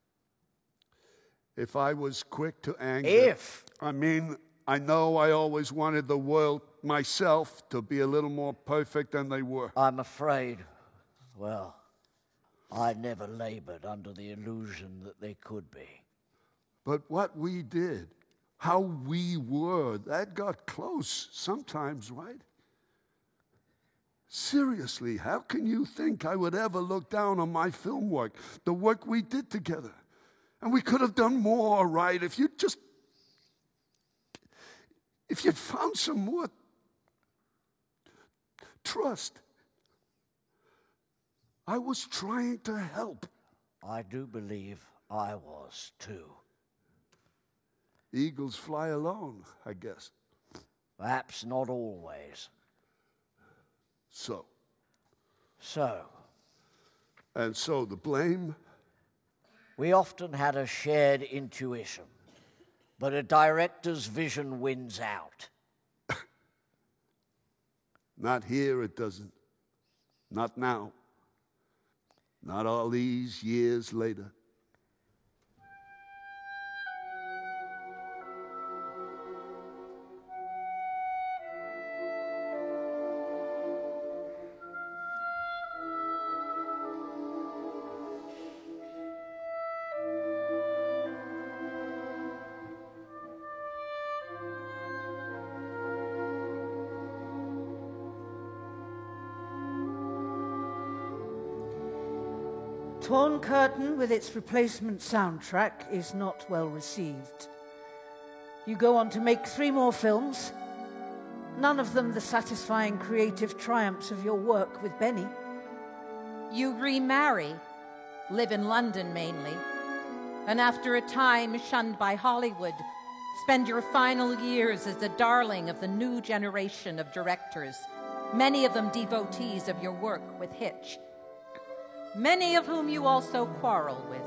If I was quick to anger... If? I mean, I know I always wanted the world, myself, to be a little more perfect than they were. I'm afraid, well, I never labored under the illusion that they could be. But what we did, how we were, that got close sometimes, right? Seriously, how can you think I would ever look down on my film work, the work we did together? And we could have done more, right, if you just... if you'd found some more trust. I was trying to help. I do believe I was, too. Eagles fly alone, I guess. Perhaps not always. So. So. And so the blame? We often had a shared intuition, but a director's vision wins out. Not here, it doesn't. Not now. Not all these years later. Torn Curtain, with its replacement soundtrack, is not well received. You go on to make three more films, none of them the satisfying creative triumphs of your work with Benny. You remarry, live in London mainly, and after a time shunned by Hollywood, spend your final years as the darling of the new generation of directors, many of them devotees of your work with Hitch, many of whom you also quarrel with.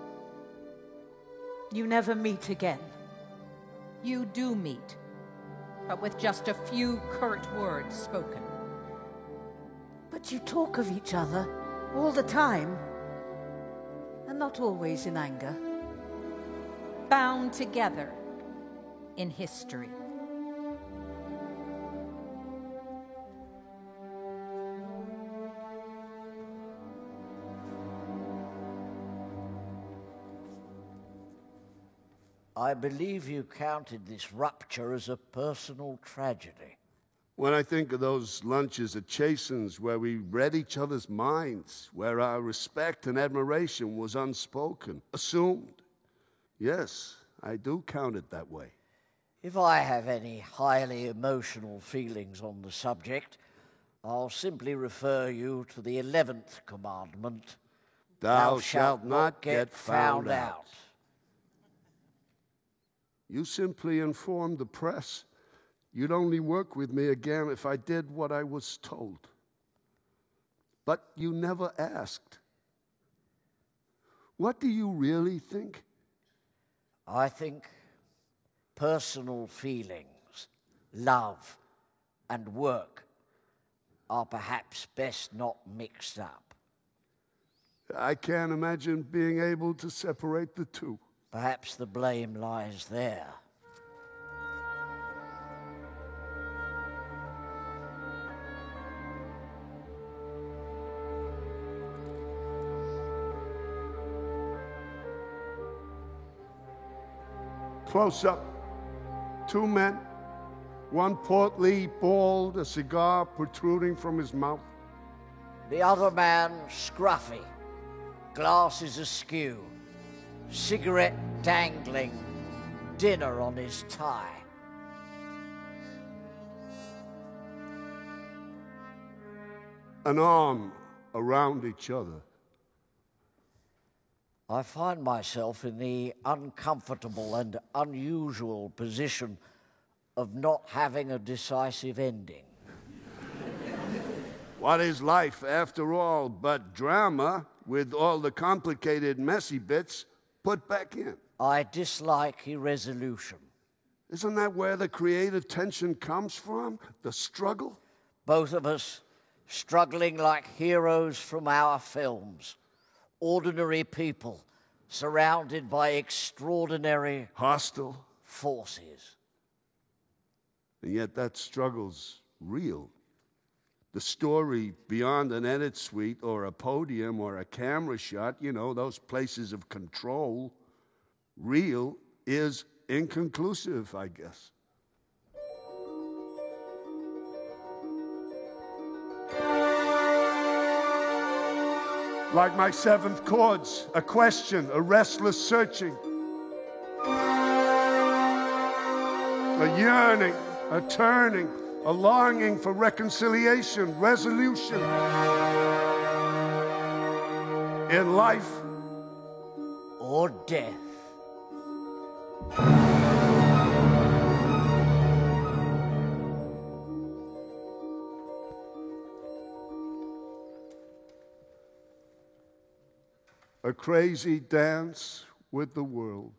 You never meet again. You do meet, but with just a few curt words spoken. But you talk of each other all the time, and not always in anger. Bound together in history. I believe you counted this rupture as a personal tragedy. When I think of those lunches at Chasen's where we read each other's minds, where our respect and admiration was unspoken, assumed, yes, I do count it that way. If I have any highly emotional feelings on the subject, I'll simply refer you to the eleventh commandment. Thou, Thou shalt not get found out. out. You simply informed the press you'd only work with me again if I did what I was told. But you never asked. What do you really think? I think personal feelings, love, and work are perhaps best not mixed up. I can't imagine being able to separate the two. Perhaps the blame lies there. Close up. Two men. One portly, bald, a cigar protruding from his mouth. The other man, scruffy, glasses askew, cigarette dangling, dinner on his tie. An arm around each other. I find myself in the uncomfortable and unusual position of not having a decisive ending. What is life, after all, but drama with all the complicated, messy bits put back in? I dislike irresolution. Isn't that where the creative tension comes from? The struggle? Both of us struggling like heroes from our films. Ordinary people surrounded by extraordinary... hostile forces. And yet that struggle's real. The story beyond an edit suite or a podium or a camera shot, you know, those places of control, real is inconclusive, I guess. Like my seventh chords, a question, a restless searching, a yearning, a turning, a longing for reconciliation, resolution in life or death. A crazy dance with the world.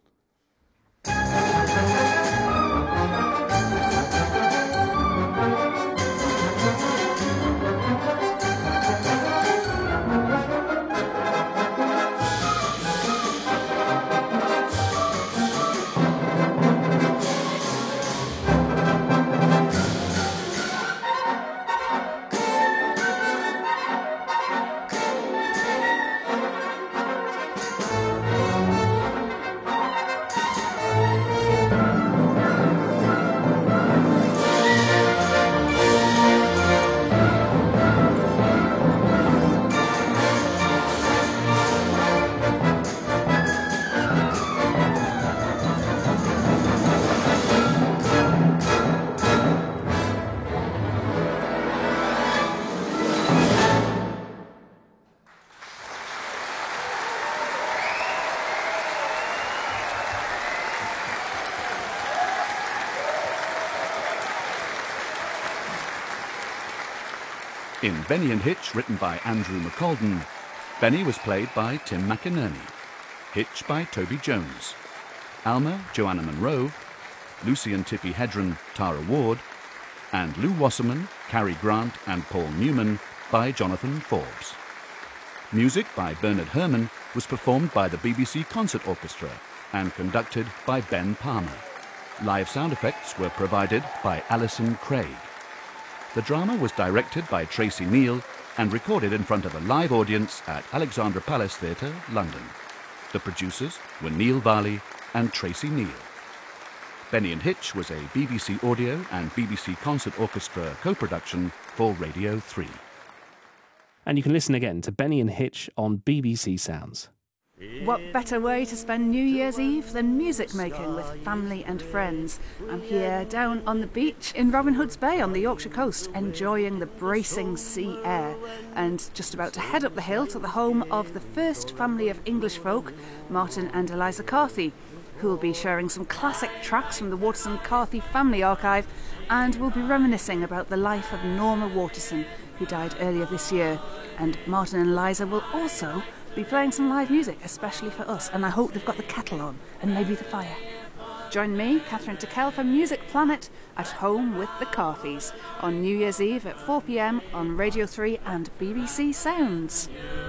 In Benny and Hitch, written by Andrew McCalden, Benny was played by Tim McInerney, Hitch by Toby Jones, Alma, Joanna Monroe, Lucy and Tippy Hedren, Tara Ward, and Lou Wasserman, Cary Grant and Paul Newman by Jonathan Forbes. Music by Bernard Herrmann was performed by the B B C Concert Orchestra and conducted by Ben Palmer. Live sound effects were provided by Alison Craig. The drama was directed by Tracy Neal and recorded in front of a live audience at Alexandra Palace Theatre, London. The producers were Neil Varley and Tracy Neal. Benny and Hitch was a B B C Audio and B B C Concert Orchestra co-production for Radio three. And you can listen again to Benny and Hitch on B B C Sounds. What better way to spend New Year's Eve than music making with family and friends? I'm here down on the beach in Robin Hood's Bay on the Yorkshire coast, enjoying the bracing sea air, and just about to head up the hill to the home of the first family of English folk, Martin and Eliza Carthy, who will be sharing some classic tracks from the Waterson-Carthy family archive, and will be reminiscing about the life of Norma Waterson, who died earlier this year. And Martin and Eliza will also be playing some live music, especially for us, and I hope they've got the kettle on, and maybe the fire. Join me, Catherine Tickell, for Music Planet at home with the Carthys on New Year's Eve at four p m on Radio three and B B C Sounds.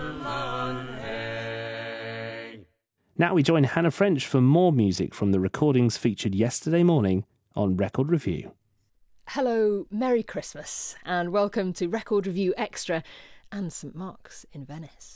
Now we join Hannah French for more music from the recordings featured yesterday morning on Record Review. Hello, Merry Christmas, and welcome to Record Review Extra and St Mark's in Venice.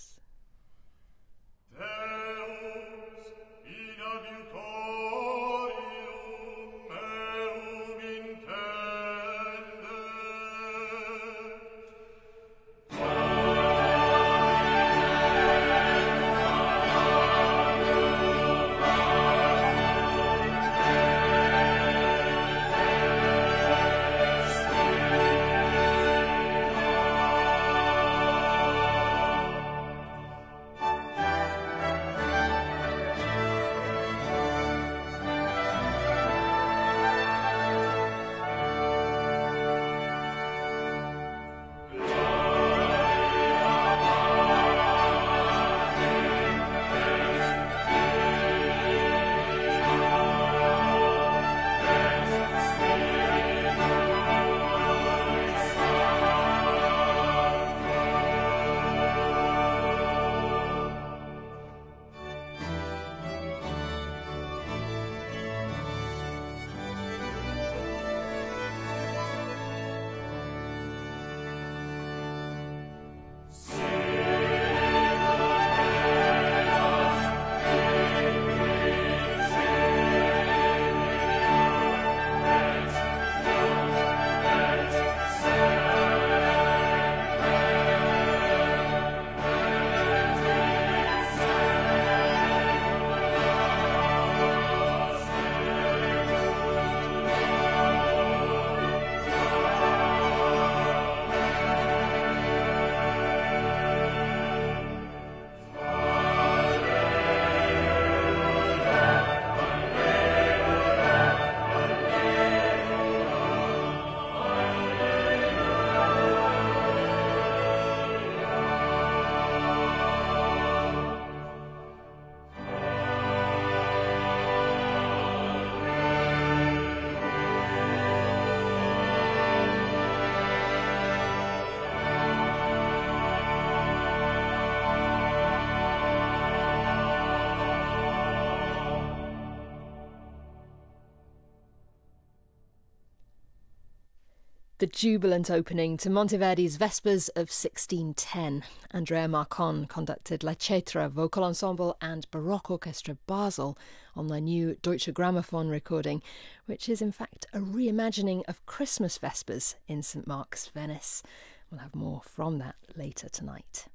The jubilant opening to Monteverdi's Vespers of sixteen ten. Andrea Marcon conducted La Cetra Vocal Ensemble and Baroque Orchestra Basel on their new Deutsche Grammophon recording, which is in fact a reimagining of Christmas Vespers in St Mark's, Venice. We'll have more from that later tonight.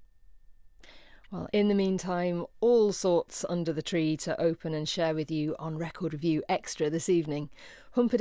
Well, in the meantime, all sorts under the tree to open and share with you on Record Review Extra this evening. Humperdinck